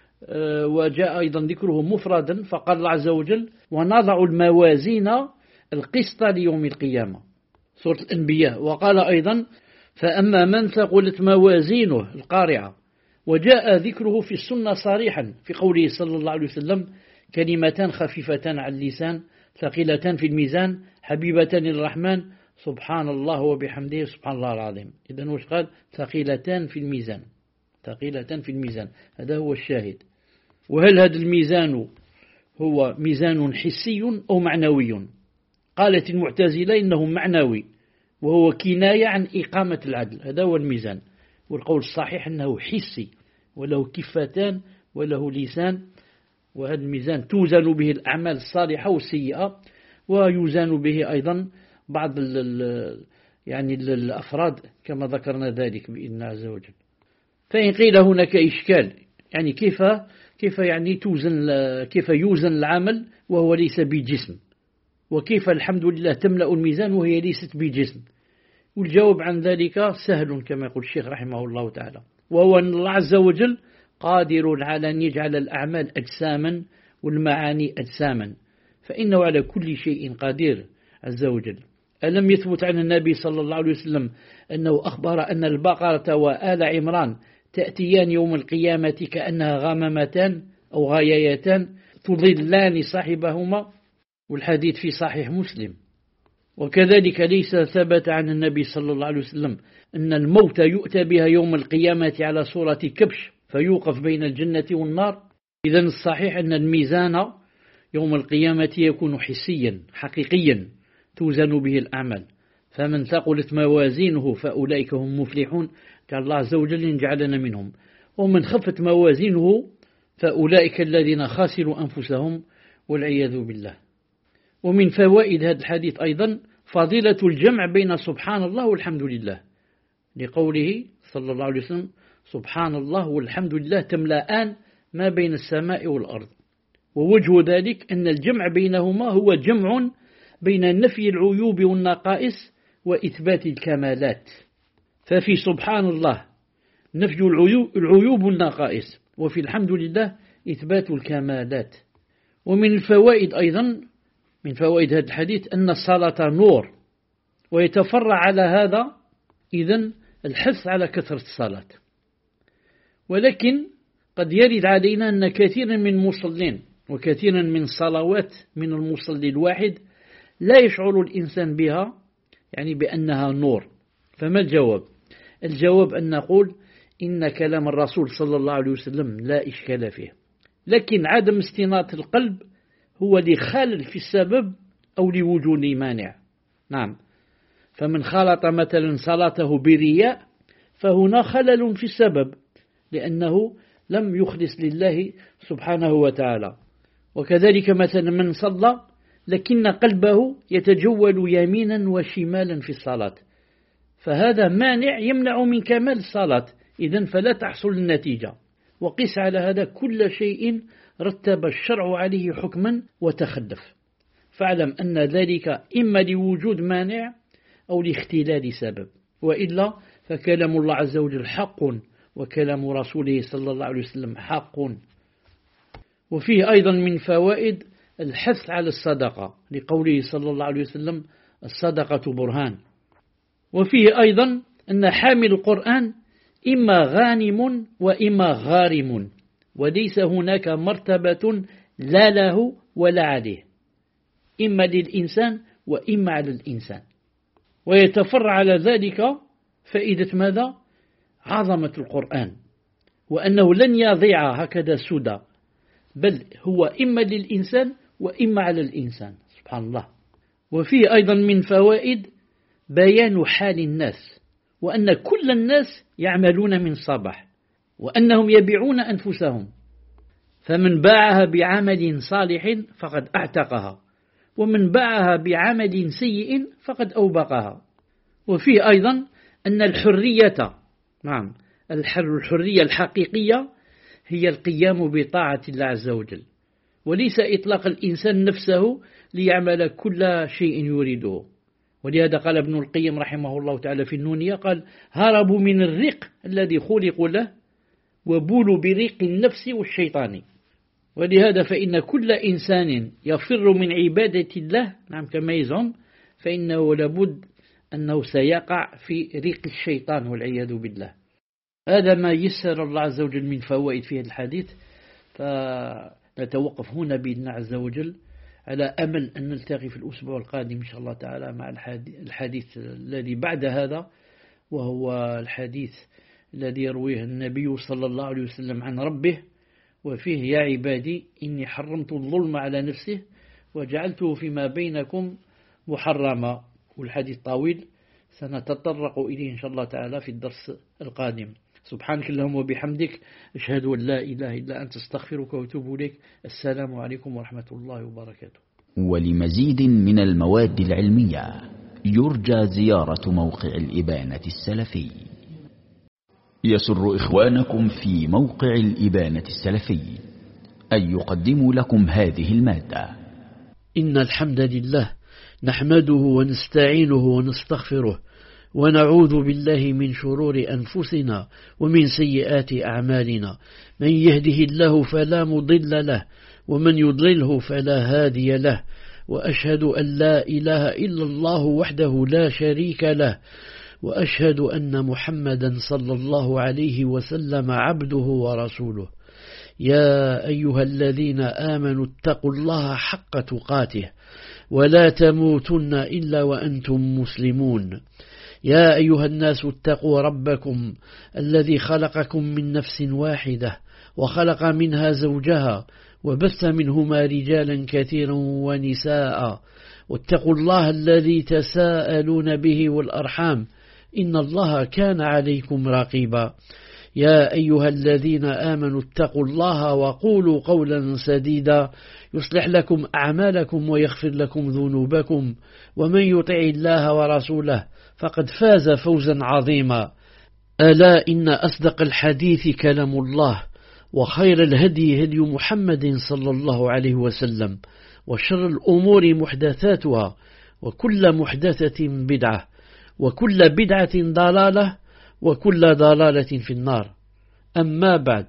وجاء أيضا ذكره مفردا، فقال الله عز وجل ونضع الموازين القسط ليوم القيامة، سورة الأنبياء. وقال أيضا فأما من ثقلت موازينه القارعة. وجاء ذكره في السنة صريحا في قوله صلى الله عليه وسلم كلمتان خفيفتان على اللسان ثقيلتان في الميزان حبيبتان للرحمن سبحان الله وبحمده سبحان الله العظيم. إذن وش قال؟ ثقيلتان في الميزان، ثقيلتان في الميزان، هذا هو الشاهد. وهل هذا الميزان هو ميزان حسي أو معنوي؟ قالت المعتزلة إنه معنوي، وهو كناية عن إقامة العدل، هذا هو الميزان. والقول الصحيح أنه حسي، وله كفتان وله لسان، وهذا الميزان توزن به الأعمال الصالحة والسيئة، ويوزن به أيضا بعض يعني الأفراد كما ذكرنا ذلك بإذن الله عز وجل. فإن قيل هناك إشكال، يعني كيف يعني كيف يوزن العمل وهو ليس بجسم، وكيف الحمد لله تملأ الميزان وهي ليست بجسم؟ والجواب عن ذلك سهل كما يقول الشيخ رحمه الله تعالى، وهو أن الله عز وجل قادر على أن يجعل الأعمال أجساما والمعاني أجساما، فإنه على كل شيء قدير عز وجل. ألم يثبت عن النبي صلى الله عليه وسلم أنه أخبر أن البقرة وآل عمران تأتيان يوم القيامة كأنها غمامتان أو غايتان تضلان صاحبهما، والحديث في صحيح مسلم. وكذلك ليس ثبت عن النبي صلى الله عليه وسلم أن الموت يؤتى بها يوم القيامة على صورة كبش فيوقف بين الجنة والنار. إذن الصحيح أن الميزان يوم القيامة يكون حسيا حقيقيا توزن به الأعمال، فمن ثقلت موازينه فأولئك هم مفلحون، قال الله عز وجل إن جعلنا منهم. ومن خفت موازينه فأولئك الذين خسروا أنفسهم والعياذ بالله. ومن فوائد هذا الحديث أيضا فضيلة الجمع بين سبحان الله والحمد لله، لقوله صلى الله عليه وسلم سبحان الله والحمد لله تملأان ما بين السماء والأرض. ووجه ذلك أن الجمع بينهما هو جمع بين نفي العيوب والنقائص وإثبات الكمالات، ففي سبحان الله نفي العيوب والنقائص، وفي الحمد لله إثبات الكمالات. ومن الفوائد أيضا من فوائد هذا الحديث أن الصلاة نور، ويتفرع على هذا إذن الحث على كثرة الصلاة. ولكن قد يرد علينا أن كثيرا من المصلين وكثيرا من الصلوات من المصلي الواحد لا يشعر الإنسان بها، يعني بأنها نور. فما الجواب؟ الجواب أن نقول إن كلام الرسول صلى الله عليه وسلم لا إشكال فيه، لكن عدم استنارة القلب هو لخلل في السبب أو لوجود مانع. نعم، فمن خلط مثلا صلاته برياء فهنا خلل في السبب، لأنه لم يخلص لله سبحانه وتعالى. وكذلك مثلا من صلى لكن قلبه يتجول يمينا وشمالا في الصلاة، فهذا مانع يمنع من كمال الصلاة، إذن فلا تحصل النتيجة. وقس على هذا كل شيء رتب الشرع عليه حكما وتخلف، فاعلم أن ذلك إما لوجود مانع أو لاختلال سبب، وإلا فكلام الله عز وجل حق، وكلام رسوله صلى الله عليه وسلم حق. وفيه أيضا من فوائد الحث على الصدقة، لقوله صلى الله عليه وسلم الصدقة برهان. وفيه أيضا أن حامل القرآن إما غانم وإما غارم، وليس هناك مرتبة لا له ولا عليه، إما للإنسان وإما على الإنسان. ويتفرع على ذلك فائدة ماذا؟ عظمة القرآن وأنه لن يضيع هكذا سدى، بل هو إما للإنسان وإما على الإنسان، سبحان الله. وفيه أيضا من فوائد بيان حال الناس، وأن كل الناس يعملون من صباح، وأنهم يبيعون أنفسهم، فمن باعها بعمل صالح فقد أعتقها، ومن باعها بعمل سيء فقد أوبقها. وفيه أيضا أن الحرية، نعم، الحرية الحقيقية هي القيام بطاعة الله عز وجل، وليس إطلاق الإنسان نفسه ليعمل كل شيء يريده. ولهذا قال ابن القيم رحمه الله تعالى في النونية، قال: هربوا من الرق الذي خلقوا له وبولوا بريق النفس والشيطان. ولهذا فإن كل إنسان يفر من عبادة الله، نعم، كما يزعم، فإنه لابد أنه سيقع في ريق الشيطان والعياذ بالله. هذا ما يسر الله عز وجل من فوائد في هذا الحديث، فنتوقف هنا بإذن الله عز وجل، على أمل أن نلتقي في الأسبوع القادم إن شاء الله تعالى مع الحديث الذي بعد هذا، وهو الحديث الذي يرويه النبي صلى الله عليه وسلم عن ربه، وفيه: يا عبادي إني حرمت الظلم على نفسه وجعلته فيما بينكم محرما. والحديث طويل سنتطرق إليه إن شاء الله تعالى في الدرس القادم. سبحانك اللهم وبحمدك، أشهد أن لا إله إلا أنت، استغفرك وأتوب إليك. السلام عليكم ورحمة الله وبركاته. ولمزيد من المواد العلمية يرجى زيارة موقع الإبانة السلفي. يسر إخوانكم في موقع الإبانة السلفي أن يقدموا لكم هذه المادة. إن الحمد لله نحمده ونستعينه ونستغفره، ونعوذ بالله من شرور أنفسنا ومن سيئات أعمالنا. من يهده الله فلا مضل له، ومن يضلله فلا هادي له. وأشهد أن لا إله إلا الله وحده لا شريك له، وأشهد أن محمدا صلى الله عليه وسلم عبده ورسوله. يا أيها الذين آمنوا اتقوا الله حق تقاته ولا تموتن إلا وأنتم مسلمون. يا أيها الناس اتقوا ربكم الذي خلقكم من نفس واحدة وخلق منها زوجها وبث منهما رجالا كثيرا ونساء، واتقوا الله الذي تساءلون به والأرحام إن الله كان عليكم رقيبا. يا أيها الذين آمنوا اتقوا الله وقولوا قولا سديدا يصلح لكم أعمالكم ويغفر لكم ذنوبكم، ومن يطع الله ورسوله فقد فاز فوزا عظيما. ألا إن أصدق الحديث كلام الله، وخير الهدي هدي محمد صلى الله عليه وسلم، وشر الأمور محدثاتها، وكل محدثة بدعة، وكل بدعة ضلالة، وكل ضلالة في النار. أما بعد،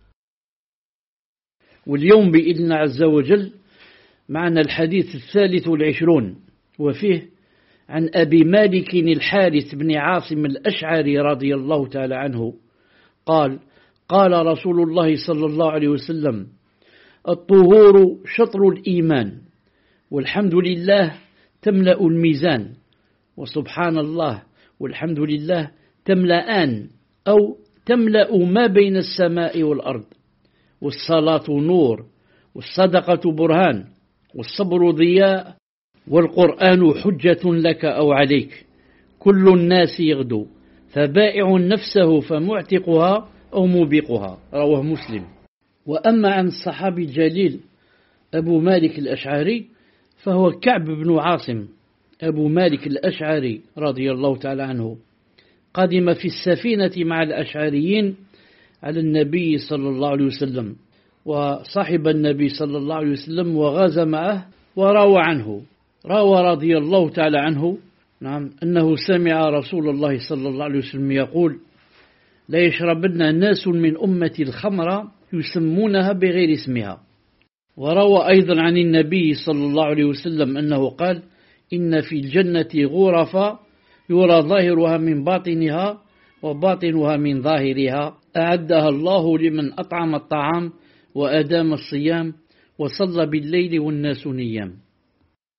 واليوم بإذن الله عز وجل معنا الحديث 23، وفيه عن أبي مالك الحارث بن عاصم الأشعري رضي الله تعالى عنه قال: قال رسول الله صلى الله عليه وسلم: الطهور شطر الإيمان، والحمد لله تملأ الميزان، وسبحان الله والحمد لله تملأان أو تملأ ما بين السماء والأرض. والصلاة نور، والصدقة برهان، والصبر ضياء، والقرآن حجة لك أو عليك. كل الناس يغدو، فبائع نفسه فمعتقها أو موبقها. رواه مسلم. وأما عن الصحابي الجليل أبو مالك الأشعري فهو كعب بن عاصم أبو مالك الأشعري رضي الله تعالى عنه، قدم في السفينة مع الأشعريين على النبي صلى الله عليه وسلم، وصاحب النبي صلى الله عليه وسلم وغزا معه، روى رضي الله تعالى عنه، نعم، أنه سمع رسول الله صلى الله عليه وسلم يقول: لا يشربن ناس من أمتي الخمر يسمونها بغير اسمها. وروى أيضا عن النبي صلى الله عليه وسلم أنه قال: إن في الجنة غرفا يرى ظاهرها من باطنها وباطنها من ظاهرها، أعدها الله لمن أطعم الطعام وأدام الصيام وصلى بالليل والناس نيام.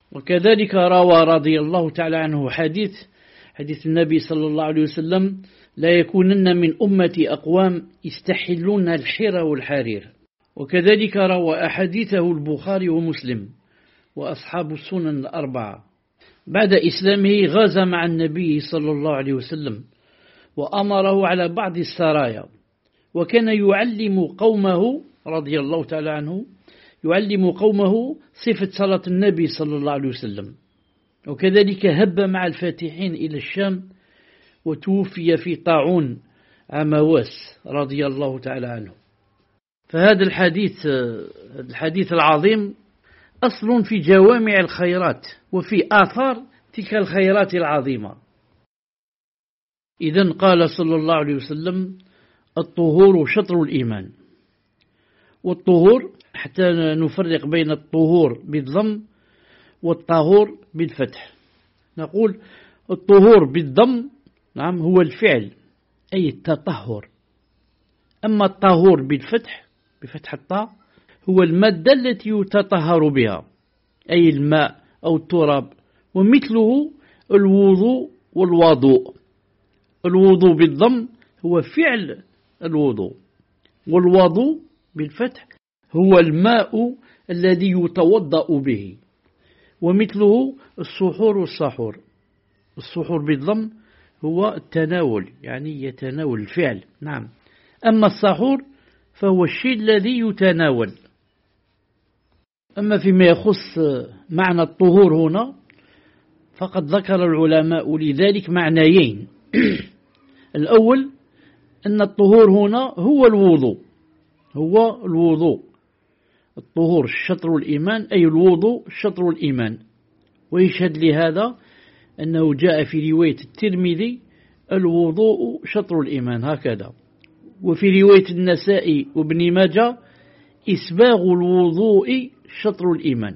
وكذلك روى رضي الله تعالى عنه حديث النبي صلى الله عليه وسلم لا يكونن من أمتي أقوام يستحلون الحر والحرير. وكذلك روى أحاديثه البخاري ومسلم وأصحاب السنن الأربعة. بعد إسلامه غزا مع النبي صلى الله عليه وسلم وأمره على بعض السرايا، وكان يعلم قومه رضي الله تعالى عنه يعلم قومه صفة صلاة النبي صلى الله عليه وسلم. وكذلك هب مع الفاتحين إلى الشام، وتوفي في طاعون عام واس رضي الله تعالى عنه. فهذا الحديث العظيم أصل في جوامع الخيرات وفي آثار تلك الخيرات العظيمة. إذن قال صلى الله عليه وسلم: الطهور شطر الإيمان. والطهور حتى نفرق بين الطهور بالضم والطهور بالفتح، نقول الطهور بالضم نعم هو الفعل أي التطهر، أما الطهور بالفتح بفتح الطاء هو المادة التي يتطهر بها أي الماء أو التراب، ومثله الوضوء والوضوء. الوضوء بالضم هو فعل الوضوء، والوضوء بالفتح هو الماء الذي يتوضأ به، ومثله السحور والسحور. السحور بالضم هو التناول يعني يتناول الفعل نعم، أما السحور فهو الشيء الذي يتناول. أما فيما يخص معنى الطهور هنا فقد ذكر العلماء لذلك معنيين. الأول أن الطهور هنا هو الوضوء. الطهور شطر الإيمان أي الوضوء شطر الإيمان. ويشهد لهذا أنه جاء في رواية الترمذي: الوضوء شطر الإيمان هكذا. وفي رواية النسائي وابن ماجه: إسباغ الوضوء شطر الإيمان.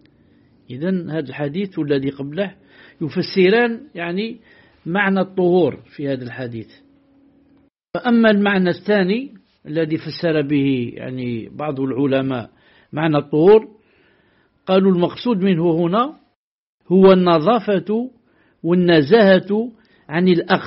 إذن هذا الحديث والذي قبله يفسران يعني معنى الطهور في هذا الحديث. فأما المعنى الثاني الذي فسر به يعني بعض العلماء معنى الطهور، قالوا المقصود منه هنا هو النظافة والنزاهة عن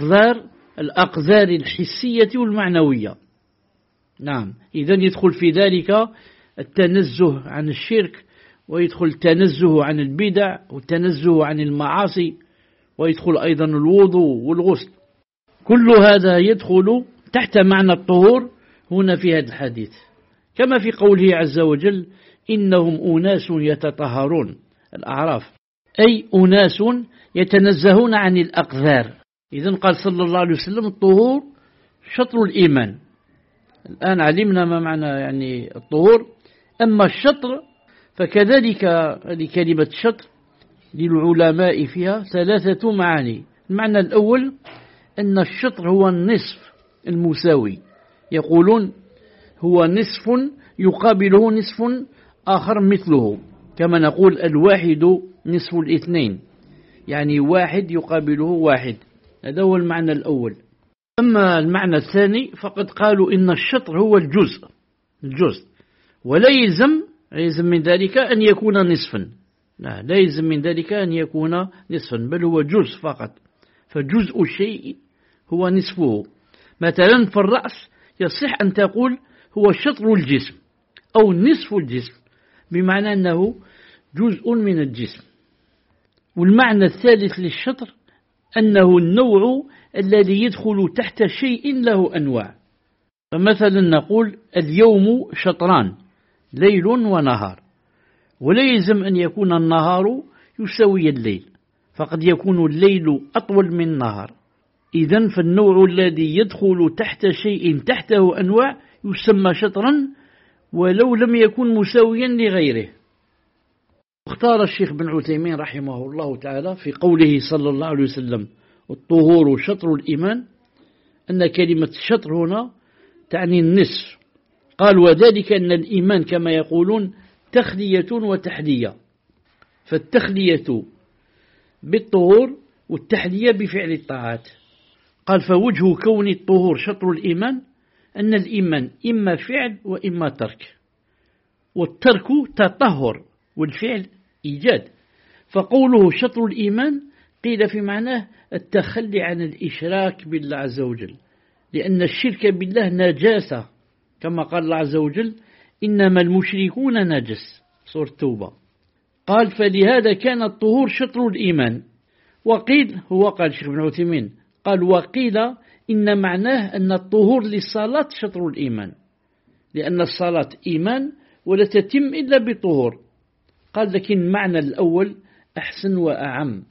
الأقذار الحسية والمعنوية. نعم، إذن يدخل في ذلك التنزه عن الشرك، ويدخل التنزه عن البدع والتنزه عن المعاصي، ويدخل أيضا الوضوء والغسل. كل هذا يدخل تحت معنى الطهور هنا في هذا الحديث، كما في قوله عز وجل: إنهم أناس يتطهرون، الأعراف، أي أناس يتنزهون عن الأقذار. إذن قال صلى الله عليه وسلم: الطهور شطر الإيمان. الآن علمنا ما معنى يعني الطهور. أما الشطر فكذلك كلمة شطر للعلماء فيها ثلاثة معاني. المعنى الأول أن الشطر هو النصف المساوي، يقولون هو نصف يقابله نصف آخر مثله، كما نقول الواحد نصف الاثنين، يعني واحد يقابله واحد. هذا هو المعنى الأول. أما المعنى الثاني فقد قالوا إن الشطر هو الجزء، ولا يلزم من ذلك أن يكون نصفا. لا يلزم من ذلك أن يكون نصفا، بل هو جزء فقط. فجزء الشيء هو نصفه. مثلا في الرأس يصح أن تقول هو شطر الجسم أو نصف الجسم، بمعنى أنه جزء من الجسم. والمعنى الثالث للشطر أنه النوع الذي يدخل تحت شيء له أنواع. فمثلا نقول اليوم شطران، ليل ونهار، ولا يلزم أن يكون النهار يساوي الليل، فقد يكون الليل أطول من النهار. إذن فالنوع الذي يدخل تحت شيء تحته أنواع يسمى شطرا ولو لم يكن مساويا لغيره. اختار الشيخ بن عثيمين رحمه الله تعالى في قوله صلى الله عليه وسلم: الطهور شطر الإيمان، أن كلمة الشطر هنا تعني النصف. قال: وذلك أن الإيمان كما يقولون تخلية وتحلية، فالتخلية بالطهور والتحلية بفعل الطاعات. قال: فوجه كون الطهور شطر الإيمان أن الإيمان إما فعل وإما ترك، والترك تطهر والفعل إيجاد. فقوله شطر الإيمان قيل في معناه التخلي عن الإشراك بالله عز وجل، لأن الشرك بالله نجاسة، كما قال الله عز وجل إنما المشركون نجس، سورة التوبة. قال فلهذا كان الطهور شطر الإيمان. وقيل، هو قال الشيخ ابن عثيمين قال وقيل إن معناه أن الطهور للصلاة شطر الإيمان، لأن الصلاة إيمان ولا تتم إلا بطهور. قال لكن معنى الأول أحسن وأعم.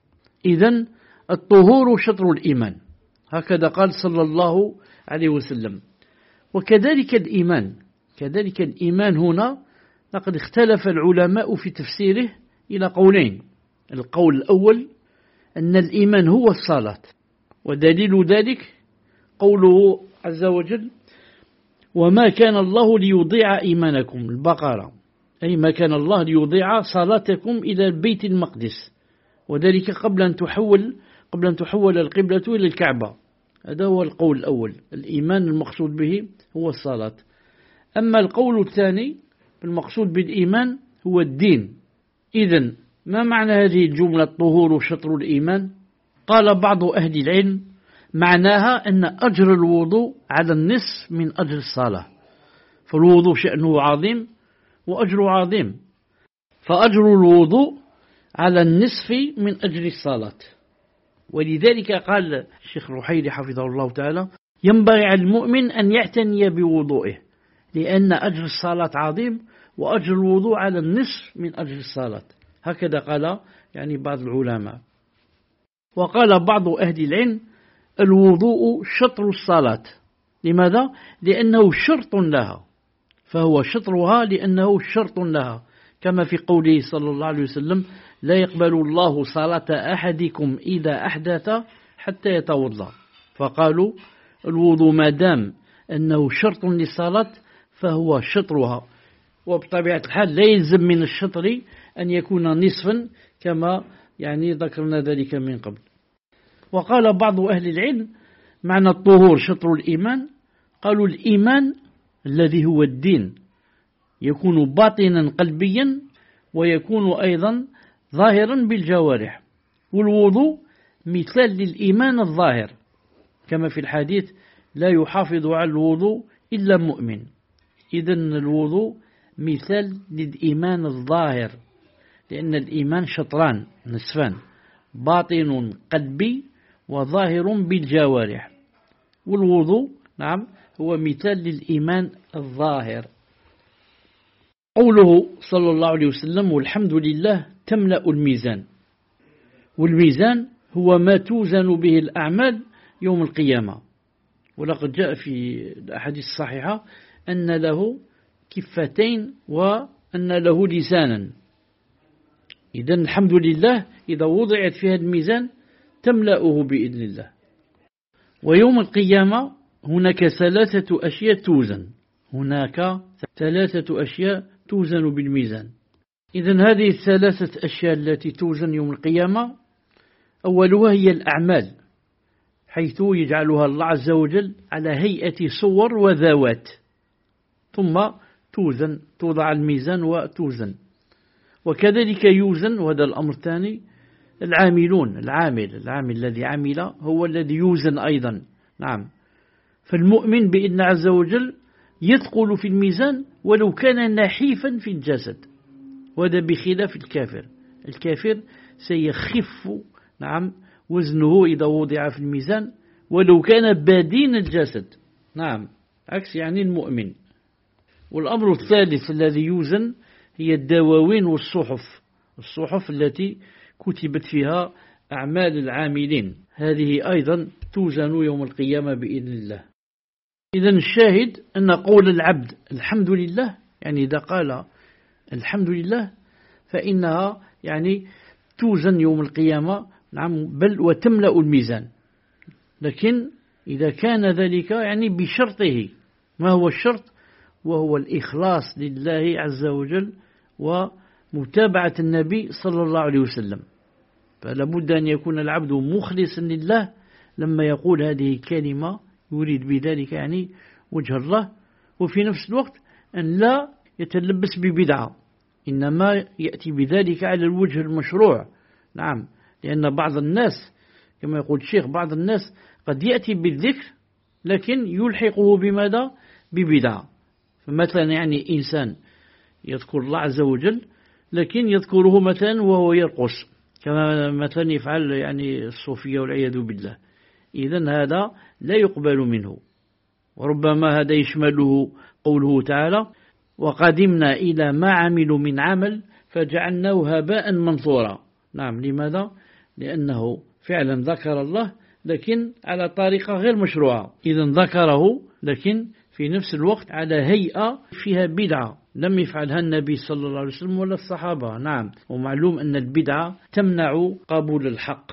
إذن الطهور شطر الإيمان، هكذا قال صلى الله عليه وسلم. وكذلك الإيمان، كذلك الإيمان هنا لقد اختلف العلماء في تفسيره إلى قولين. القول الأول أن الإيمان هو الصلاة، ودليل ذلك قوله عز وجل وما كان الله ليضيع إيمانكم، البقرة، أي ما كان الله ليضيع صلاتكم إلى البيت المقدس، وذلك قبل أن تحول القبلة إلى الكعبة. هذا هو القول الأول، الإيمان المقصود به هو الصلاة. أما القول الثاني المقصود بالإيمان هو الدين. إذن ما معنى هذه الجملة الطهور شطر الإيمان؟ قال بعض أهل العلم معناها أن أجر الوضوء على النصف من أجر الصلاة، فالوضوء شأنه عظيم وأجره عظيم، فأجر الوضوء على النصف من أجر الصلاة. ولذلك قال الشيخ الرحيلي حفظه الله تعالى ينبغي على المؤمن أن يعتني بوضوئه، لأن أجر الصلاة عظيم وأجر الوضوء على النصف من أجر الصلاة، هكذا قال يعني بعض العلماء. وقال بعض أهل العلم الوضوء شطر الصلاة. لماذا؟ لأنه شرط لها، فهو شطرها لأنه شرط لها، كما في قوله صلى الله عليه وسلم لا يقبل الله صلاة أحدكم إذا أحدث حتى يتوضأ. فقالوا الوضوء ما دام أنه شرط للصلاة فهو شطرها، وبطبيعة الحال لا يلزم من الشطر أن يكون نصفا كما يعني ذكرنا ذلك من قبل. وقال بعض أهل العلم معنى الطهور شطر الإيمان، قالوا الإيمان الذي هو الدين يكون باطنا قلبيا ويكون أيضا ظاهرا بالجوارح، والوضوء مثال للإيمان الظاهر، كما في الحديث لا يحافظ على الوضوء إلا مؤمن. إذن الوضوء مثال للإيمان الظاهر، لأن الإيمان شطران نصفان، باطن قلبي وظاهر بالجوارح، والوضوء نعم هو مثال للإيمان الظاهر. قوله صلى الله عليه وسلم والحمد لله تملأ الميزان، والميزان هو ما توزن به الأعمال يوم القيامة. ولقد جاء في الأحاديث الصحيحة أن له كفتين وأن له لسانا. إذن الحمد لله إذا وضعت فيها الميزان تملأه بإذن الله. ويوم القيامة هناك ثلاثة أشياء توزن، هناك ثلاثة أشياء توزن بالميزان. إذن هذه الثلاثة أشياء التي توزن يوم القيامة أولها هي الأعمال، حيث يجعلها الله عز وجل على هيئة صور وذوات، ثم توضع الميزان وتوزن. وكذلك يوزن، وهذا الأمر الثاني، العاملون، العامل الذي عمل هو الذي يوزن أيضا. نعم، فالمؤمن بإذن عز وجل يثقل في الميزان ولو كان نحيفا في الجسد، وهذا بخلاف الكافر. الكافر سيخف نعم وزنه إذا وضع في الميزان ولو كان بادين الجسد، نعم عكس يعني المؤمن. والأمر الثالث الذي يوزن هي الدواوين والصحف، الصحف التي كتبت فيها أعمال العاملين، هذه أيضا توزن يوم القيامة بإذن الله. إذن الشاهد أن قول العبد الحمد لله، يعني إذا قال الحمد لله فإنها يعني توزن يوم القيامة، نعم، بل وتملأ الميزان. لكن إذا كان ذلك يعني بشرطه، ما هو الشرط؟ وهو الإخلاص لله عز وجل ومتابعة النبي صلى الله عليه وسلم. فلا بد أن يكون العبد مخلصا لله لما يقول هذه الكلمة، يريد بذلك يعني وجه الله، وفي نفس الوقت أن لا يتلبس ببدعة، إنما يأتي بذلك على الوجه المشروع. نعم، لأن بعض الناس كما يقول الشيخ بعض الناس قد يأتي بالذكر لكن يلحقه بماذا؟ ببدعة. فمثلا يعني إنسان يذكر الله عز وجل لكن يذكره مثلا وهو يرقص كما مثلا يفعل يعني الصوفية والعياذ بالله، إذن هذا لا يقبل منه. وربما هذا يشمله قوله تعالى وقدمنا إلى ما عملوا من عمل فجعلناه هباء منثورا. نعم، لماذا؟ لأنه فعلا ذكر الله لكن على طريقة غير مشروعة، إذن ذكره لكن في نفس الوقت على هيئة فيها بدعة لم يفعلها النبي صلى الله عليه وسلم ولا الصحابة. نعم، ومعلوم أن البدعة تمنع قبول الحق.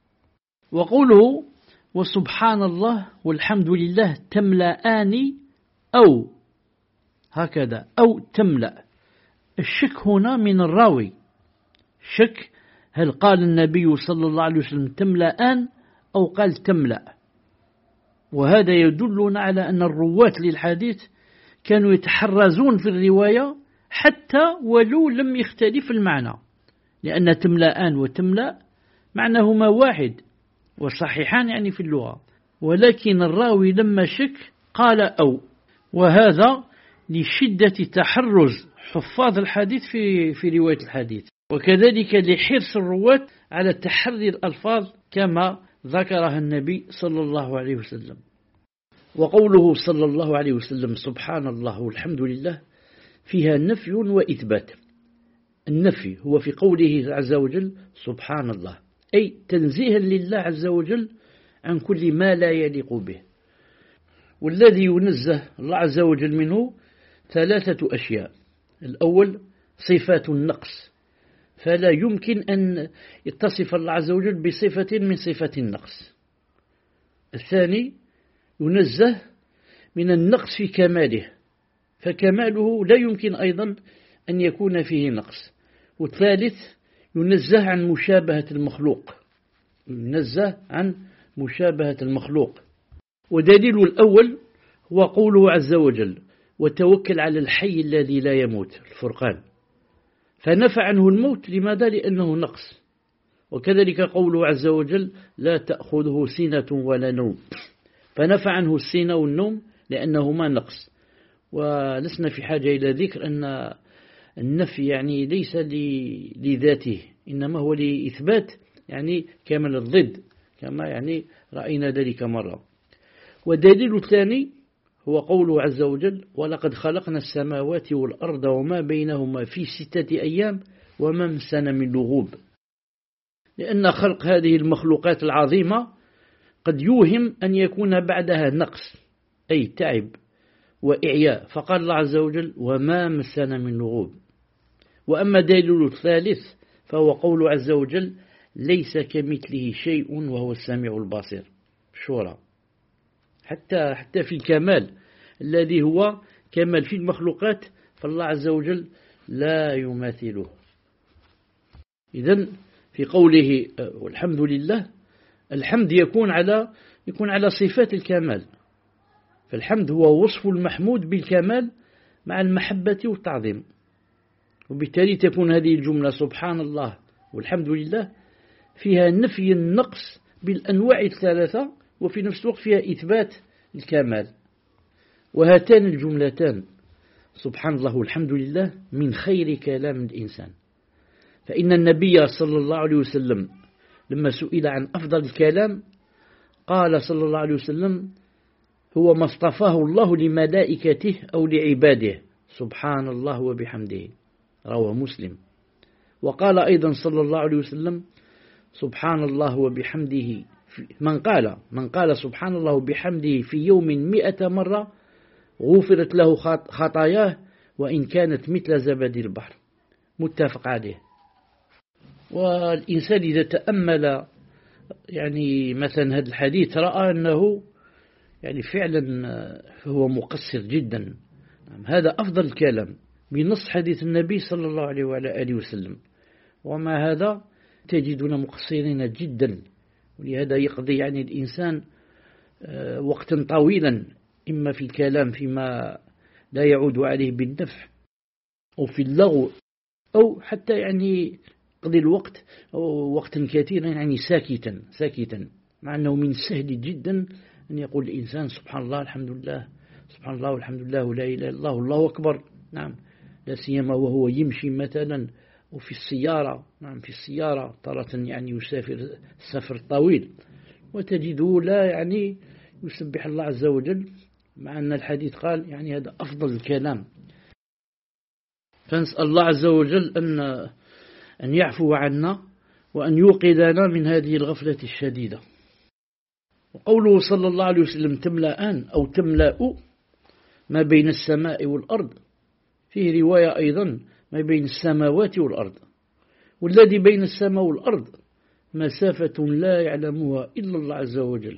وقوله وسبحان الله والحمد لله تملأان أو هكذا أو تملأ، الشك هنا من الراوي، شك هل قال النبي صلى الله عليه وسلم تملأان أو قال تملأ. وهذا يدلنا على أن الرواة للحديث كانوا يتحرزون في الرواية حتى ولو لم يختلف المعنى، لأن تملأان وتملأ معناهما واحد وصحيحان يعني في اللغة، ولكن الراوي لما شك قال أو، وهذا لشدة تحرز حفاظ الحديث في رواية الحديث، وكذلك لحرص الرواة على تحري الألفاظ كما ذكرها النبي صلى الله عليه وسلم. وقوله صلى الله عليه وسلم سبحان الله والحمد لله فيها نفي وإثبات. النفي هو في قوله عز وجل سبحان الله، أي تنزيها لله عز وجل عن كل ما لا يليق به. والذي ينزه الله عز وجل منه ثلاثة أشياء. الأول صفات النقص، فلا يمكن أن يتصف الله عز وجل بصفة من صفة النقص. الثاني ينزه من النقص في كماله، فكماله لا يمكن أيضا أن يكون فيه نقص. والثالث ينزه عن مشابهة المخلوق، ينزه عن مشابهة المخلوق. ودليل الأول هو قوله عز وجل وتوكل على الحي الذي لا يموت، الفرقان، فنفى عنه الموت. لماذا؟ لأنه نقص. وكذلك قوله عز وجل لا تأخذه سنة ولا نوم، فنفى عنه السنة والنوم لأنهما نقص. ولسنا في حاجة إلى ذكر أن النفي يعني ليس لذاته، إنما هو لإثبات يعني كامل الضد، كما يعني رأينا ذلك مرة. والدليل الثاني هو قوله عز وجل ولقد خلقنا السماوات والأرض وما بينهما في 6 أيام وما مسنا من لغوب، لأن خلق هذه المخلوقات العظيمة قد يوهم أن يكون بعدها نقص، أي تعب وإعياء، فقال الله عز وجل وما مسنا من لغوب. وأما دليل الثالث فهو قول عز وجل ليس كمثله شيء وهو السميع البصير، شورى. حتى في الكمال الذي هو كمال في المخلوقات فالله عز وجل لا يماثله. إذن في قوله والحمد لله، الحمد يكون على صفات الكمال، فالحمد هو وصف المحمود بالكمال مع المحبة والتعظيم. وبالتالي تكون هذه الجملة سبحان الله والحمد لله فيها نفي النقص بالأنواع الثلاثة، وفي نفس الوقت فيها إثبات الكمال. وهاتان الجملتان سبحان الله والحمد لله من خير كلام الإنسان، فإن النبي صلى الله عليه وسلم لما سئل عن أفضل الكلام قال صلى الله عليه وسلم هو ما اصطفاه الله لملائكته أو لعباده سبحان الله وبحمده، رواه مسلم. وقال أيضا صلى الله عليه وسلم سبحان الله وبحمده، من قال سبحان الله وبحمده في يوم 100 مرة غفرت له خطاياه وإن كانت مثل زبد البحر، متفق عليه. والإنسان إذا تأمل يعني مثلا هذا الحديث رأى أنه يعني فعلا هو مقصر جدا. هذا أفضل الكلام بنص حديث النبي صلى الله عليه وعلى آله وسلم، وما هذا تجدنا مقصرين جدا. ولهذا يقضي يعني الإنسان وقتا طويلا إما في الكلام فيما لا يعود عليه بالنفع أو في اللغو، أو حتى يعني يقضي الوقت وقتا كثيرا يعني ساكتا مع أنه من السهل جدا أن يقول الإنسان سبحان الله الحمد لله سبحان الله والحمد لله ولا إله إلا الله والله أكبر. نعم، لا سيما وهو يمشي مثلا وفي السيارة. نعم، في السيارة تارة يعني يسافر سفر طويل وتجده لا يعني يسبح الله عز وجل، مع أن الحديث قال يعني هذا أفضل الكلام. فنسأل الله عز وجل أن يعفو عنا وأن يوقظنا من هذه الغفلة الشديدة. وقوله صلى الله عليه وسلم تملأان أو تملأ ما بين السماء والأرض، فيه رواية أيضا ما بين السماوات والأرض، والذي بين السماء والأرض مسافة لا يعلمها إلا الله عز وجل.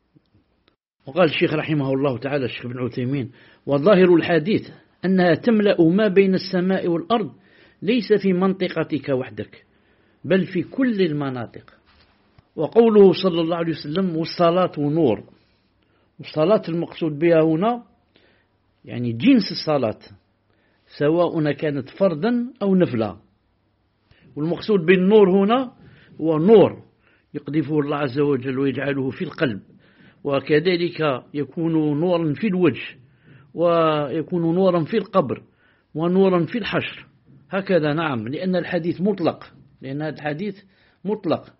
وقال الشيخ رحمه الله تعالى الشيخ بن عثيمين: وظاهر الحديث أنها تملأ ما بين السماء والأرض ليس في منطقتك وحدك بل في كل المناطق. وقوله صلى الله عليه وسلم والصلاة نور، والصلاة المقصود بها هنا يعني جنس الصلاة سواء كانت فردا أو نفلا. والمقصود بالنور هنا هو نور يقذفه الله عز وجل ويجعله في القلب، وكذلك يكون نورا في الوجه، ويكون نورا في القبر، ونورا في الحشر، هكذا. نعم، لأن الحديث مطلق، لأن هذا الحديث مطلق.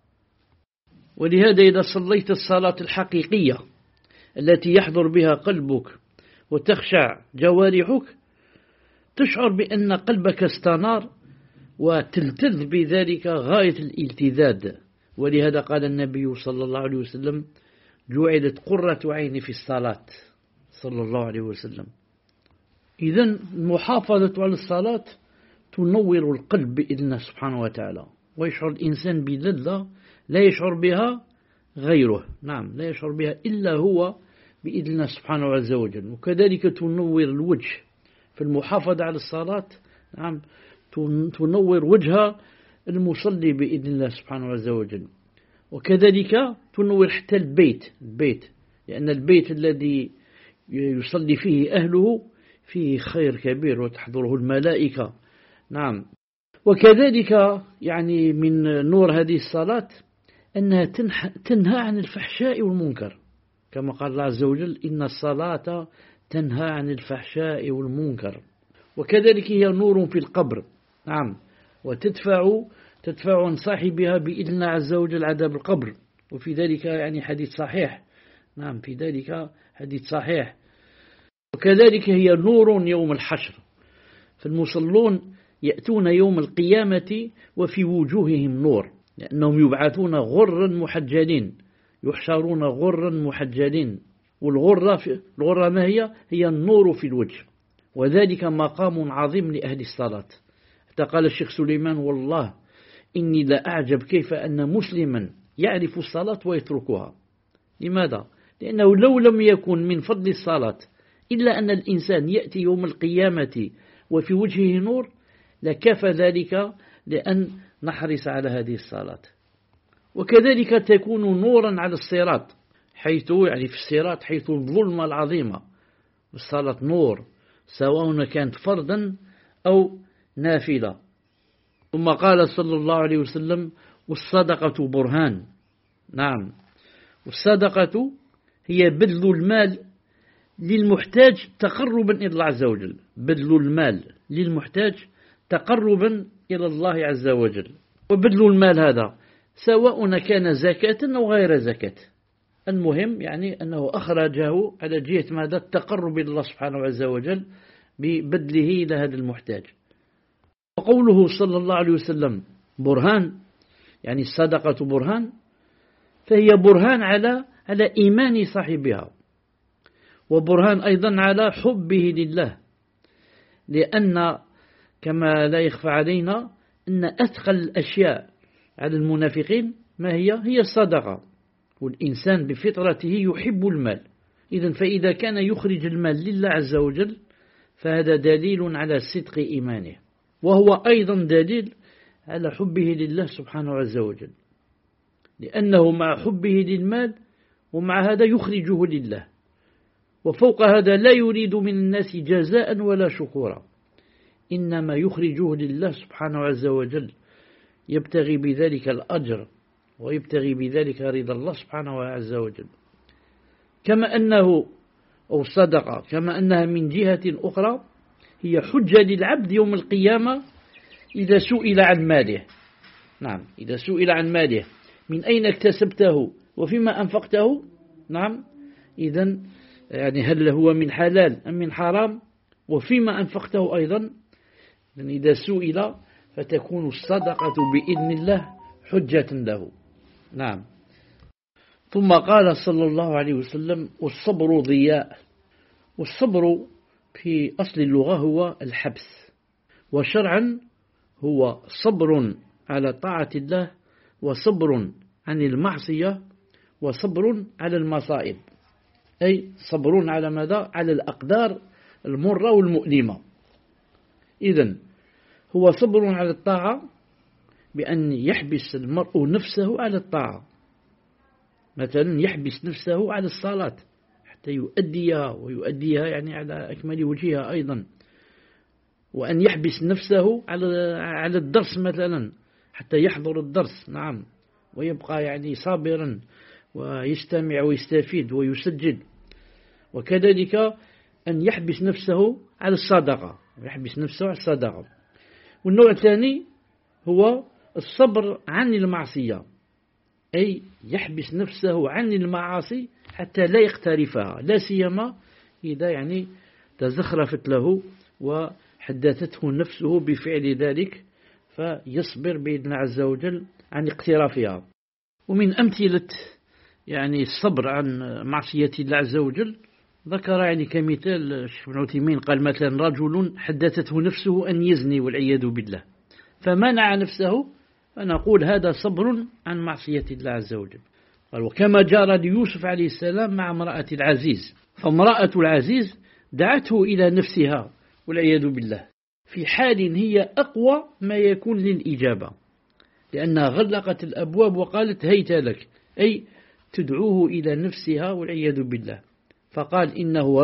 ولهذا إذا صليت الصلاة الحقيقية التي يحضر بها قلبك وتخشع جوارحك تشعر بأن قلبك استنار وتلتذ بذلك غاية الالتذاذ. ولهذا قال النبي صلى الله عليه وسلم: جعلت قرة عيني في الصلاة، صلى الله عليه وسلم. إذن المحافظة على الصلاة تنور القلب بإذن الله سبحانه وتعالى، ويشعر الإنسان بلذة لا يشعر بها غيره. نعم، لا يشعر بها إلا هو بإذن الله سبحانه عز وجل. وكذلك تنور الوجه، فالمحافظة على الصلاة نعم تنور وجه المصلي بإذن الله سبحانه عز وجل. وكذلك تنور حتى البيت، لأن البيت الذي يصلي فيه أهله فيه خير كبير وتحضره الملائكة. نعم، وكذلك يعني من نور هذه الصلاة أنها تنهى عن الفحشاء والمنكر، كما قال الله عز وجل: إن الصلاة تنهى عن الفحشاء والمنكر. وكذلك هي نور في القبر. نعم، وتدفع عن صاحبها بإذن الله عز وجل عذاب القبر. وفي ذلك يعني حديث صحيح. نعم، في ذلك حديث صحيح. وكذلك هي نور يوم الحشر، فالمصلون يأتون يوم القيامة وفي وجوههم نور، لأنهم يبعثون غرا محجلين، يحشرون غرا محجلين. والغرة ما هي النور في الوجه، وذلك مقام عظيم لأهل الصلاة. حتى قال الشيخ سليمان: والله إني لا أعجب كيف أن مسلما يعرف الصلاة ويتركها. لماذا؟ لأنه لو لم يكن من فضل الصلاة إلا أن الإنسان يأتي يوم القيامة وفي وجهه نور لكفى ذلك لأن نحرص على هذه الصلاة. وكذلك تكون نورا على الصراط، حيث يعني في الصراط حيث الظلمة العظيمة، الصلاة نور سواء كانت فردا أو نافلة. ثم قال صلى الله عليه وسلم: والصدقة برهان. نعم، والصدقة هي بذل المال للمحتاج تقربا إلى الله عز وجل، بذل المال للمحتاج تقربا إلى الله عز وجل. وبذل المال هذا سواء كان زكاة أو غير زكاة، المهم يعني أنه أخرجه على جهة ماذا؟ التقرب إلى الله سبحانه عز وجل ببذله إلى هذا المحتاج. وقوله صلى الله عليه وسلم برهان، يعني الصدقة برهان، فهي برهان على إيمان صاحبها، وبرهان أيضا على حبه لله، لأن كما لا يخفى علينا أن أثقل الأشياء على المنافقين ما هي الصدقة، والإنسان بفطرته يحب المال. إذن فإذا كان يخرج المال لله عز وجل فهذا دليل على صدق إيمانه، وهو أيضا دليل على حبه لله سبحانه عز وجل، لأنه مع حبه للمال ومع هذا يخرجه لله، وفوق هذا لا يريد من الناس جزاء ولا شكورا، إنما يخرجه لله سبحانه عز وجل، يبتغي بذلك الأجر ويبتغي بذلك رضا الله سبحانه عز وجل. كما أنه أو الصدقة كما أنها من جهة أخرى هي حجة للعبد يوم القيامة إذا سئل عن ماله. نعم، إذا سئل عن ماله من أين اكتسبته وفيما أنفقته. نعم، إذن يعني هل هو من حلال أم من حرام وفيما أنفقته أيضا. إذا سئل فتكون الصدقة بإذن الله حجة له. نعم. ثم قال صلى الله عليه وسلم والصبر ضياء. والصبر في أصل اللغة هو الحبس، وشرعا هو صبر على طاعة الله وصبر عن المعصية وصبر على المصائب، أي صبر على ماذا؟ على الأقدار المرة والمؤلمة. إذن هو صبر على الطاعة بأن يحبس المرء نفسه على الطاعة، مثلا يحبس نفسه على الصلاة حتى يؤديها ويؤديها يعني على أكمل وجهها أيضا، وأن يحبس نفسه على الدرس مثلا حتى يحضر الدرس. نعم، ويبقى يعني صابرا ويستمع ويستفيد ويسجل. وكذلك أن يحبس نفسه على الصدقة ويحبس نفسه على الصدقة. والنوع الثاني هو الصبر عن المعصية، أي يحبس نفسه عن المعاصي حتى لا يقترفها، لا سيما إذا يعني تزخرفت له وحدثته نفسه بفعل ذلك فيصبر بإذن الله عز وجل عن اقترافها. ومن أمثلة يعني الصبر عن معصية الله عز وجل ذكر يعني كمثال الشيخ ابن عثيمين قال مثلا رجل حدثته نفسه أن يزني والعياذ بالله فمنع نفسه، فنقول هذا صبر عن معصية الله عز وجل. قال وكما جرى ليوسف عليه السلام مع امرأة العزيز، فامرأة العزيز دعته إلى نفسها والعياذ بالله في حال هي أقوى ما يكون للإجابة، لأنها غلقت الأبواب وقالت هيت لك، أي تدعوه إلى نفسها والعياذ بالله. فقال إنه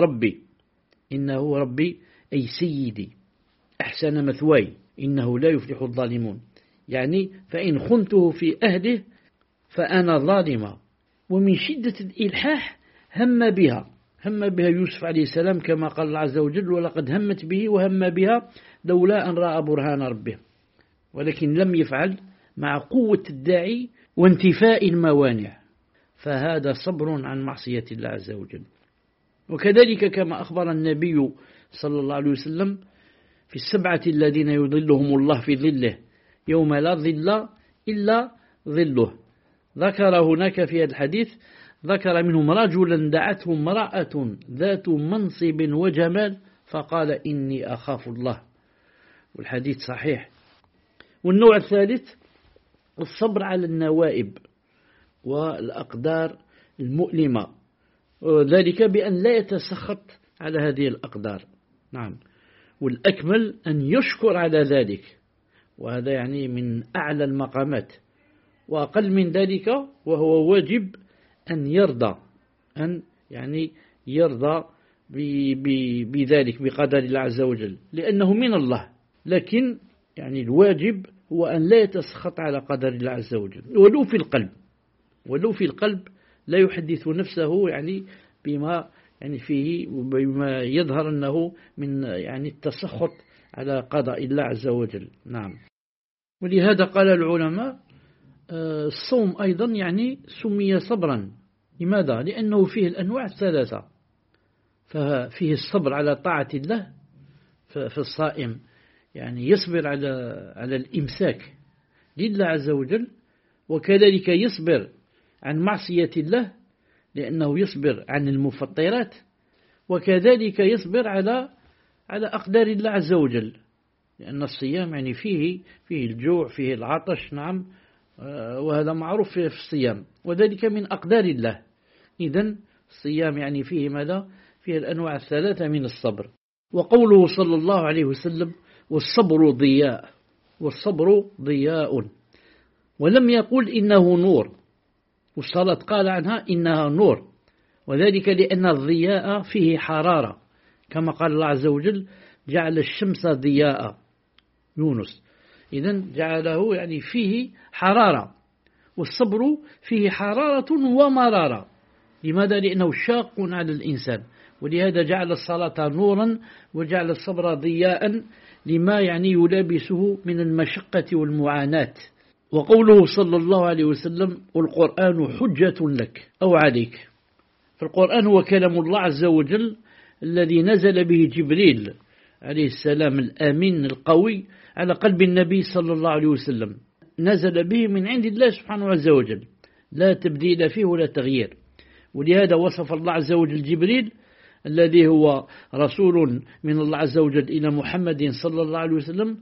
ربي أي سيدي أحسن مثواي إنه لا يفلح الظالمون، يعني فإن خنته في أهله فأنا ظالمة. ومن شدة الإلحاح هم بها يوسف عليه السلام كما قال الله عز وجل ولقد همت به وهم بها لولا أن رأى برهان ربه، ولكن لم يفعل مع قوة الداعي وانتفاء الموانع، فهذا صبر عن معصية الله عز وجل. وكذلك كما أخبر النبي صلى الله عليه وسلم في السبعة الذين يظلهم الله في ظله يوم لا ظل إلا ظله، ذكر هناك في هذا الحديث ذكر منهم رجلا دعته امرأة ذات منصب وجمال فقال إني أخاف الله، والحديث صحيح. والنوع الثالث الصبر على النوائب والأقدار المؤلمة، وذلك بأن لا يتسخط على هذه الأقدار. نعم، والأكمل أن يشكر على ذلك، وهذا يعني من أعلى المقامات. وأقل من ذلك وهو واجب أن يرضى، أن يعني يرضى بذلك بقدر الله عز وجل لأنه من الله، لكن يعني الواجب هو أن لا يتسخط على قدر الله عز وجل ولو في القلب لا يحدث نفسه يعني بما يعني فيه وبما يظهر أنه من يعني التسخط على قضاء الله عز وجل. نعم. ولهذا قال العلماء الصوم أيضا يعني سمي صبرا. لماذا؟ لأنه فيه الأنواع الثلاثة، ففيه الصبر على طاعة الله، فالصائم يعني يصبر على الإمساك لله عز وجل، وكذلك يصبر عن معصية الله لأنه يصبر عن المفطرات، وكذلك يصبر على أقدار الله عز وجل، لأن الصيام يعني فيه الجوع فيه العطش. نعم، وهذا معروف في الصيام، وذلك من أقدار الله. إذن الصيام يعني فيه ماذا؟ فيه الأنواع الثلاثة من الصبر. وقوله صلى الله عليه وسلم والصبر ضياء، ولم يقل إنه نور، والصلاة قال عنها إنها نور، وذلك لأن الضياء فيه حرارة، كما قال الله عز وجل جعل الشمس ضياء يونس، إذن جعله يعني فيه حرارة، والصبر فيه حرارة ومرارة. لماذا؟ لأنه شاق على الإنسان، ولهذا جعل الصلاة نورا وجعل الصبر ضياء لما يعني يلابسه من المشقة والمعاناة. وقوله صلى الله عليه وسلم: والقرآن حجة لك أو عليك. فالقرآن هو كلام الله عز وجل الذي نزل به جبريل عليه السلام الآمين القوي على قلب النبي صلى الله عليه وسلم، نزل به من عند الله سبحانه عز وجل، لا تبديل فيه ولا تغيير. ولهذا وصف الله عز وجل جبريل الذي هو رسول من الله عز وجل إلى محمد صلى الله عليه وسلم،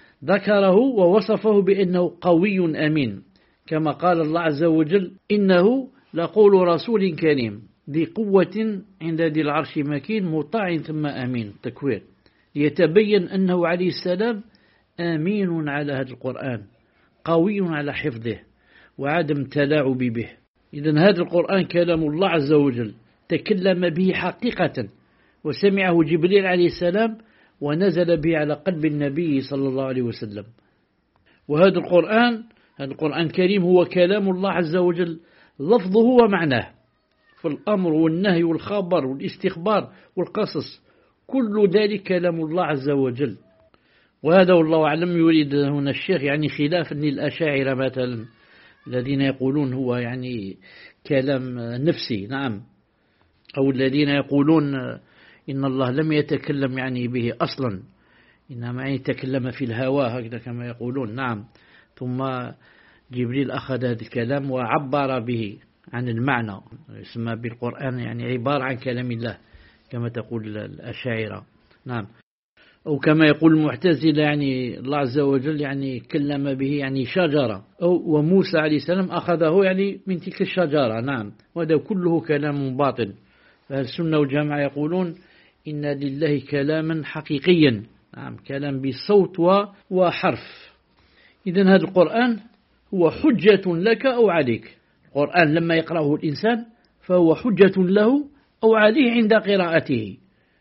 ذكره ووصفه بأنه قوي أمين، كما قال الله عز وجل: إنه لقول رسول كريم ذي قوة عند ذي العرش مكين مطاع ثم أمين. تكوير، ليتبين أنه عليه السلام آمين على هذا القرآن، قوي على حفظه وعدم تلاعب به. إذن هذا القرآن كلام الله عز وجل تكلم به حقيقة، وسمعه جبريل عليه السلام ونزل به على قلب النبي صلى الله عليه وسلم. وهذا القرآن الكريم هو كلام الله عز وجل لفظه ومعناه، فالأمر والنهي والخبر والاستخبار والقصص كل ذلك كلام الله عز وجل. وهذا والله أعلم يريد هنا الشيخ يعني خلافا للأشاعرة مثلا الذين يقولون هو يعني كلام نفسي، نعم، أو الذين يقولون إن الله لم يتكلم يعني به أصلا، إنما يعني تكلم في الهوى هكذا كما يقولون، نعم، ثم جبريل أخذ هذا الكلام وعبر به عن المعنى، يسمى بالقرآن يعني عبارة عن كلام الله كما تقول الأشاعرة، نعم. أو كما يقول المعتزلة يعني الله عز وجل يعني كلم به يعني شجرة، وموسى عليه السلام أخذه يعني من تلك الشجرة، نعم، وهذا كله كلام باطل. فالسنة والجماعة يقولون إن لله كلاما حقيقيا، نعم، كلام بصوت وحرف. إذن هذا القرآن هو حجة لك أو عليك. القرآن لما يقرأه الإنسان فهو حجة له أو عليه عند قراءته.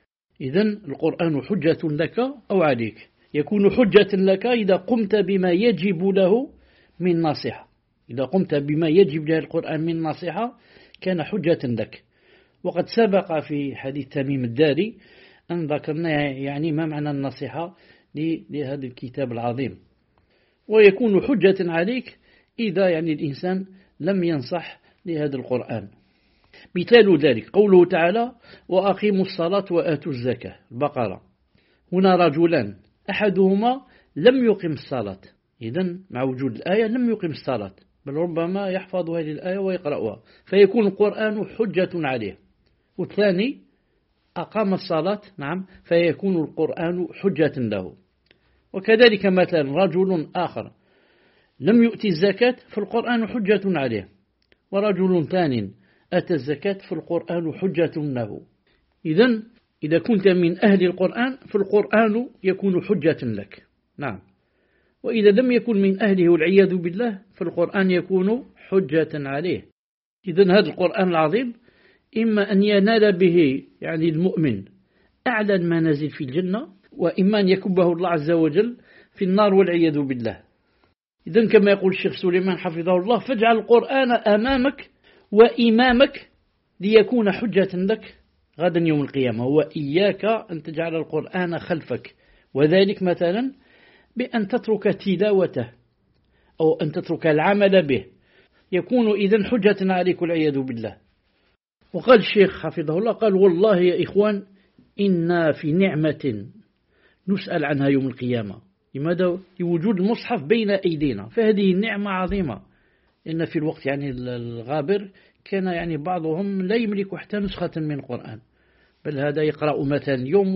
إذن القرآن حجة لك أو عليك. يكون حجة لك إذا قمت بما يجب له من نصيحة. إذا قمت بما يجب له القرآن من نصيحة كان حجة لك. وقد سبق في حديث تميم الداري أن ذكرنا يعني ما معنى النصيحة لهذا الكتاب العظيم. ويكون حجة عليك إذا يعني الإنسان لم ينصح لهذا القرآن. مثال ذلك قوله تعالى: وأقيموا الصلاة وآتوا الزكاة، البقرة. هنا رجلان أحدهما لم يقم الصلاة، إذن مع وجود الآية لم يقم الصلاة، بل ربما يحفظ هذه الآية ويقرأها فيكون القرآن حجة عليه. والثاني أقام الصلاة، نعم، فيكون القرآن حجة له. وكذلك مثلا رجل آخر لم يؤتي الزكاة فالقرآن حجة عليه، ورجل ثاني أتى الزكاة فالقرآن حجة له. إذن إذا كنت من أهل القرآن فالقرآن يكون حجة لك، نعم. وإذا لم يكن من أهله والعياذ بالله فالقرآن يكون حجة عليه. إذن هذا القرآن العظيم إما أن ينال به يعني المؤمن أعلى المنازل في الجنة، وإما أن يكبه الله عز وجل في النار والعياذ بالله. إذن كما يقول الشيخ سليمان حفظه الله: فاجعل القرآن أمامك وإمامك ليكون حجة لك غدا يوم القيامة، وإياك أن تجعل القرآن خلفك، وذلك مثلا بأن تترك تلاوته أو أن تترك العمل به، يكون إذن حجة عليك والعياذ بالله. وقال الشيخ حفظه الله قال: والله يا إخوان إنا في نعمة نسأل عنها يوم القيامة. لماذا؟ لوجود المصحف بين أيدينا، فهذه النعمة عظيمة. إن في الوقت يعني الغابر كان يعني بعضهم لا يملك حتى نسخة من القرآن، بل هذا يقرأ مثلا يوم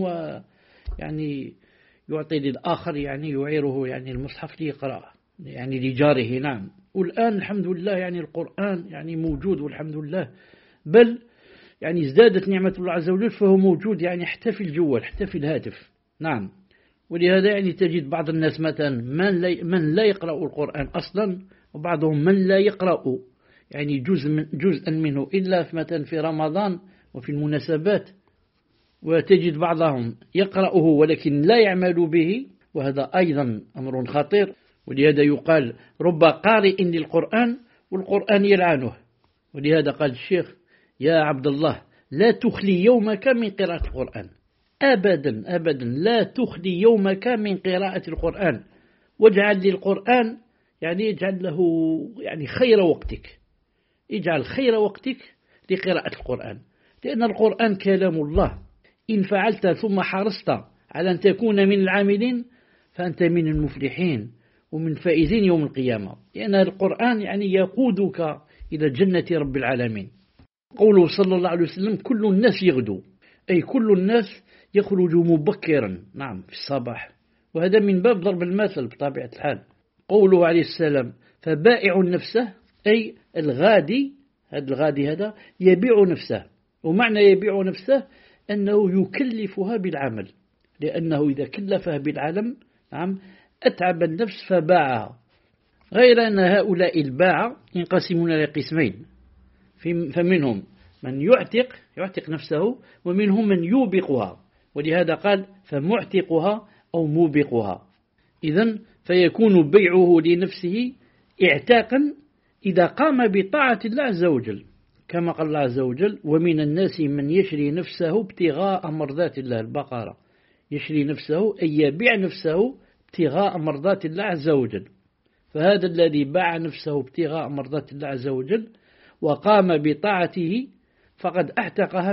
ويعني يعطي للآخر يعني يعيره يعني المصحف ليقرأ يعني لجاره، نعم. والآن الحمد لله يعني القرآن يعني موجود والحمد لله، بل يعني ازدادت نعمة الله عز وجل، فهو موجود يعني حتى في الجوال حتى في الهاتف، نعم. ولهذا يعني تجد بعض الناس مثلا من لا يقرأ القرآن أصلا، وبعضهم من لا يقرأ يعني جزءا منه إلا مثلا في رمضان وفي المناسبات، وتجد بعضهم يقرأه ولكن لا يعمل به، وهذا أيضا أمر خطير. ولهذا يقال رب قارئ للقرآن والقرآن يلعنه. ولهذا قال الشيخ يا عبد الله لا تخلي يومك من قراءة القرآن، أبدا أبدا لا تخلي يومك من قراءة القرآن، واجعل للقرآن يعني اجعل له يعني خير وقتك، اجعل خير وقتك لقراءة القرآن، لأن القرآن كلام الله. إن فعلت ثم حرصت على أن تكون من العاملين فأنت من المفلحين ومن فائزين يوم القيامة، لأن القرآن يعني يقودك إلى جنة رب العالمين. قوله صلى الله عليه وسلم كل الناس يغدو، أي كل الناس يخرج مبكرا، نعم في الصباح، وهذا من باب ضرب المثل بطبيعة الحال. قوله عليه السلام فبائع نفسه، أي الغادي، هذا يبيع نفسه. ومعنى يبيع نفسه أنه يكلفها بالعمل، لأنه إذا كلفها بالعمل نعم أتعب النفس فباعها. غير أن هؤلاء الباعة ينقسمون إلى قسمين، فمنهم من يعتق نفسه، ومنهم من يوبقها، ولهذا قال فمعتقها أو موبقها. إذن فيكون بيعه لنفسه اعتاقا إذا قام بطاعة الله عز وجل، كما قال الله عز وجل ومن الناس من يشري نفسه ابتغاء مرضات الله. البقرة يشري نفسه أي يبيع نفسه ابتغاء مرضات الله عز وجل. فهذا الذي باع نفسه ابتغاء مرضات الله عز وجل وقام بطاعته فقد اعتقها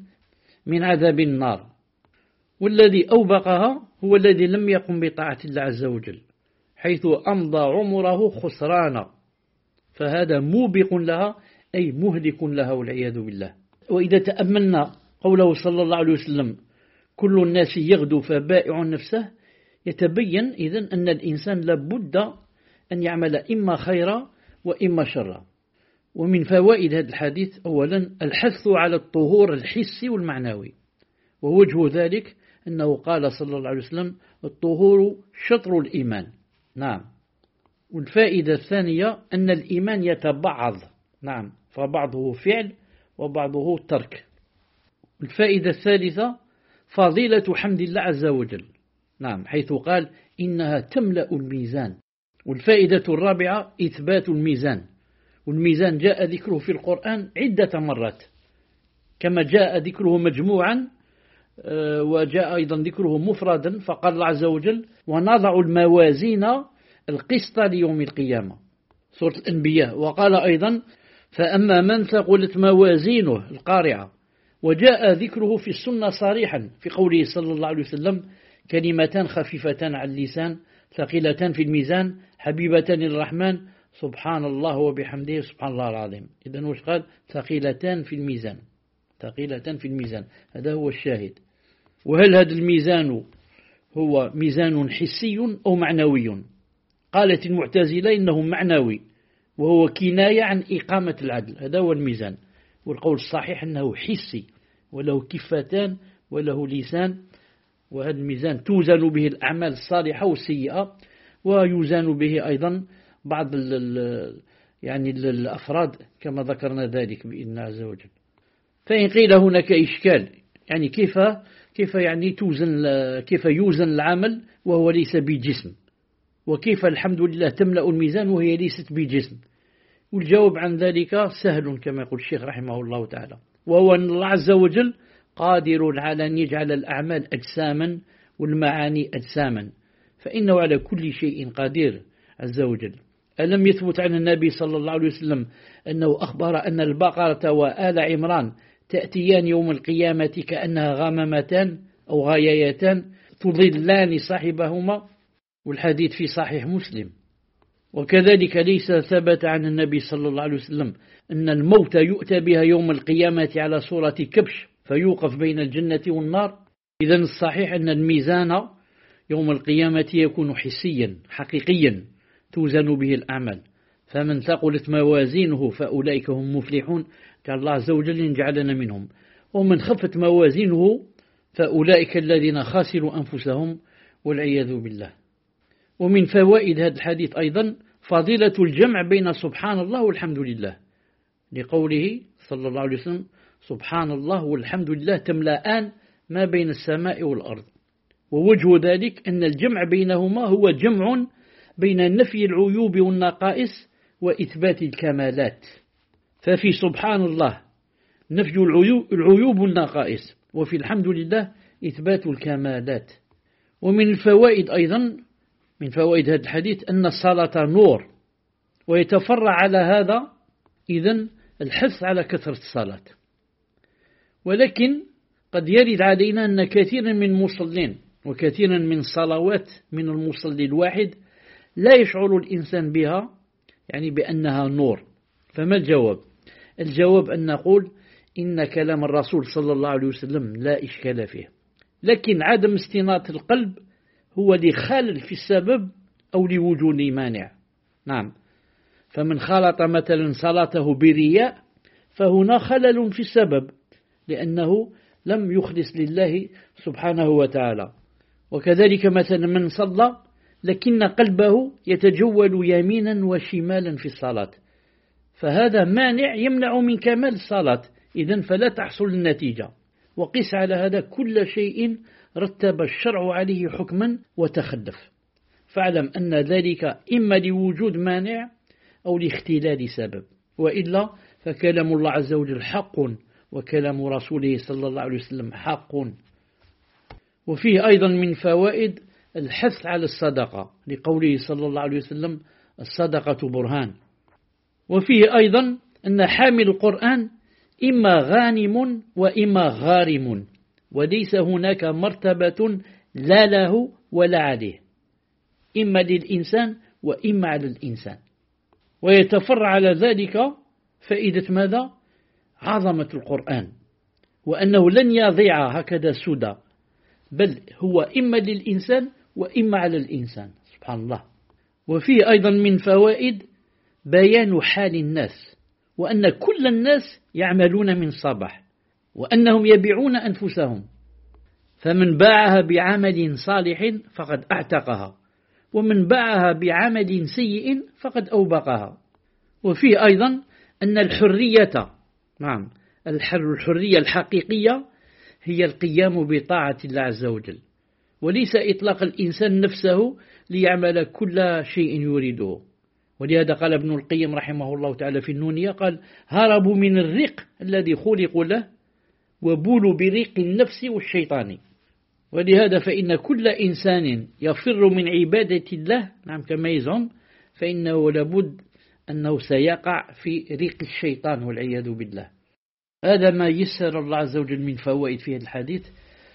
من عذاب النار. والذي أوبقها هو الذي لم يقم بطاعة الله عز وجل، حيث أمضى عمره خسرانا، فهذا موبق لها أي مهلك لها والعياذ بالله. وإذا تأملنا قوله صلى الله عليه وسلم كل الناس يغدو فبائع نفسه، يتبين إذن أن الإنسان لابد أن يعمل إما خيرا وإما شرا. ومن فوائد هذا الحديث أولا الحث على الطهور الحسي والمعنوي، ووجه ذلك أنه قال صلى الله عليه وسلم الطهور شطر الإيمان. نعم. والفائدة الثانية أن الإيمان يتبعض، نعم، فبعضه فعل وبعضه ترك. الفائدة الثالثة فضيلة حمد الله عز وجل، نعم، حيث قال إنها تملأ الميزان. والفائدة الرابعة إثبات الميزان، والميزان جاء ذكره في القرآن عدة مرات، كما جاء ذكره مجموعا وجاء أيضا ذكره مفردا، فقال الله عز وجل ونضع الموازين القسط ليوم القيامة، سورة الأنبياء. وقال أيضا فأما من ثقلت موازينه القارعة. وجاء ذكره في السنة صريحا في قوله صلى الله عليه وسلم كلمتان خفيفتان على اللسان ثقيلتان في الميزان حبيبتان للرحمن سبحان الله وبحمده سبحان الله العظيم. إذن وش قال؟ ثقيلتان في الميزان، ثقيلتان في الميزان، هذا هو الشاهد. وهل هذا الميزان هو ميزان حسي أو معنوي؟ قالت المعتزلة إنه معنوي، وهو كناية عن إقامة العدل، هذا هو الميزان. والقول الصحيح أنه حسي، وله كفتان وله لسان، وهذا الميزان توزن به الأعمال الصالحة والسيئة، ويوزن به أيضا بعض يعني الأفراد كما ذكرنا ذلك بإذن الله عز وجل. فإن قيل هناك إشكال، يعني كيف يعني كيف يوزن العمل وهو ليس بجسم، وكيف الحمد لله تملأ الميزان وهي ليست بجسم؟ والجواب عن ذلك سهل كما يقول الشيخ رحمه الله تعالى، وهو أن الله عز وجل قادر على أن يجعل الأعمال أجساما والمعاني أجساما، فإنه على كل شيء قدير عز وجل. ألم يثبت عن النبي صلى الله عليه وسلم أنه أخبر أن البقرة وآل عمران تأتيان يوم القيامة كأنها غمامتان أو غايتان تضلان صاحبهما، والحديث في صحيح مسلم. وكذلك ليس ثبت عن النبي صلى الله عليه وسلم أن الموت يؤتى بها يوم القيامة على صورة كبش فيوقف بين الجنة والنار. إذن الصحيح أن الميزان يوم القيامة يكون حسيا حقيقيا توزن به الأعمال، فمن ثقلت موازينه فأولئك هم مفلحون، قال الله عز وجل إن جعلنا منهم. ومن خفت موازينه فأولئك الذين خسروا أنفسهم والعياذ بالله. ومن فوائد هذا الحديث أيضا فضيلة الجمع بين سبحان الله والحمد لله، لقوله صلى الله عليه وسلم سبحان الله والحمد لله تملأان ما بين السماء والأرض. ووجه ذلك أن الجمع بينهما هو جمع بين نفي العيوب والنقائص وإثبات الكمالات. ففي سبحان الله نفي العيوب والنقائص، وفي الحمد لله إثبات الكمالات. ومن الفوائد أيضا، من فوائد هذا الحديث أن الصلاة نور، ويتفرع على هذا إذن الحث على كثرة الصلاة. ولكن قد يرد علينا أن كثيرا من المصلين وكثيرا من الصلوات من المصلي الواحد لا يشعر الإنسان بها، يعني بأنها نور. فما الجواب؟ الجواب أن نقول إن كلام الرسول صلى الله عليه وسلم لا إشكال فيه، لكن عدم استنارة القلب هو لخلل في السبب أو لوجود مانع. نعم، فمن خلط مثلا صلاته برياء فهنا خلل في السبب، لأنه لم يخلص لله سبحانه وتعالى. وكذلك مثلا من صلى لكن قلبه يتجول يمينا وشمالا في الصلاة، فهذا مانع يمنع من كمال الصلاة، إذن فلا تحصل النتيجة. وقس على هذا كل شيء رتب الشرع عليه حكما وتخلف، فاعلم أن ذلك إما لوجود مانع أو لاختلال سبب، وإلا فكلام الله عز وجل حق، وكلام رسوله صلى الله عليه وسلم حق. وفيه أيضا من فوائد الحث على الصدقة، لقوله صلى الله عليه وسلم الصدقة برهان. وفيه أيضا أن حامل القرآن إما غانم وإما غارم، وليس هناك مرتبة لا له ولا عليه، إما للإنسان وإما على الإنسان. ويتفرع على ذلك فائدة ماذا؟ عظمة القرآن، وأنه لن يضيع هكذا سدى، بل هو إما للإنسان وإما على الإنسان، سبحان الله. وفيه أيضا من فوائد بيان حال الناس، وأن كل الناس يعملون من صباح، وأنهم يبيعون أنفسهم، فمن باعها بعمل صالح فقد أعتقها، ومن باعها بعمل سيء فقد أوبقها. وفيه أيضا أن الحرية، نعم، الحرية الحقيقية هي القيام بطاعة الله عز وجل، وليس إطلاق الإنسان نفسه ليعمل كل شيء يريده. ولهذا قال ابن القيم رحمه الله تعالى في النونية، قال هربوا من الرق الذي خلقوا له وبولوا بريق النفس والشيطان. ولهذا فإن كل إنسان يفر من عبادة الله، نعم كما يزعم، فإنه لابد أنه سيقع في ريق الشيطان والعياذ بالله. هذا ما يسر الله عز وجل من فوائد في هذا الحديث.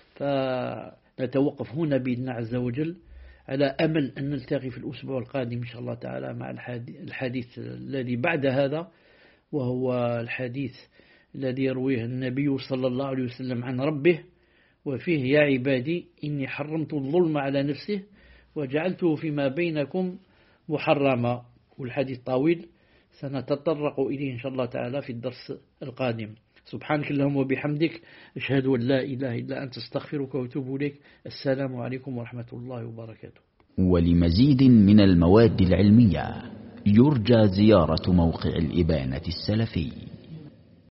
فنتوقف هنا بإذن الله عز وجل، على أمل أن نلتقي في الأسبوع القادم إن شاء الله تعالى مع الحديث الذي بعد هذا، وهو الحديث الذي يرويه النبي صلى الله عليه وسلم عن ربه، وفيه يا عبادي إني حرمت الظلم على نفسه وجعلته فيما بينكم محرما. والحديث طويل سنتطرق إليه إن شاء الله تعالى في الدرس القادم. سبحانك اللهم وبحمدك، أشهد أن لا إله إلا أنت، استغفرك وأتوب إليك. السلام عليكم ورحمة الله وبركاته. ولمزيد من المواد العلمية يرجى زيارة موقع الإبانة السلفي.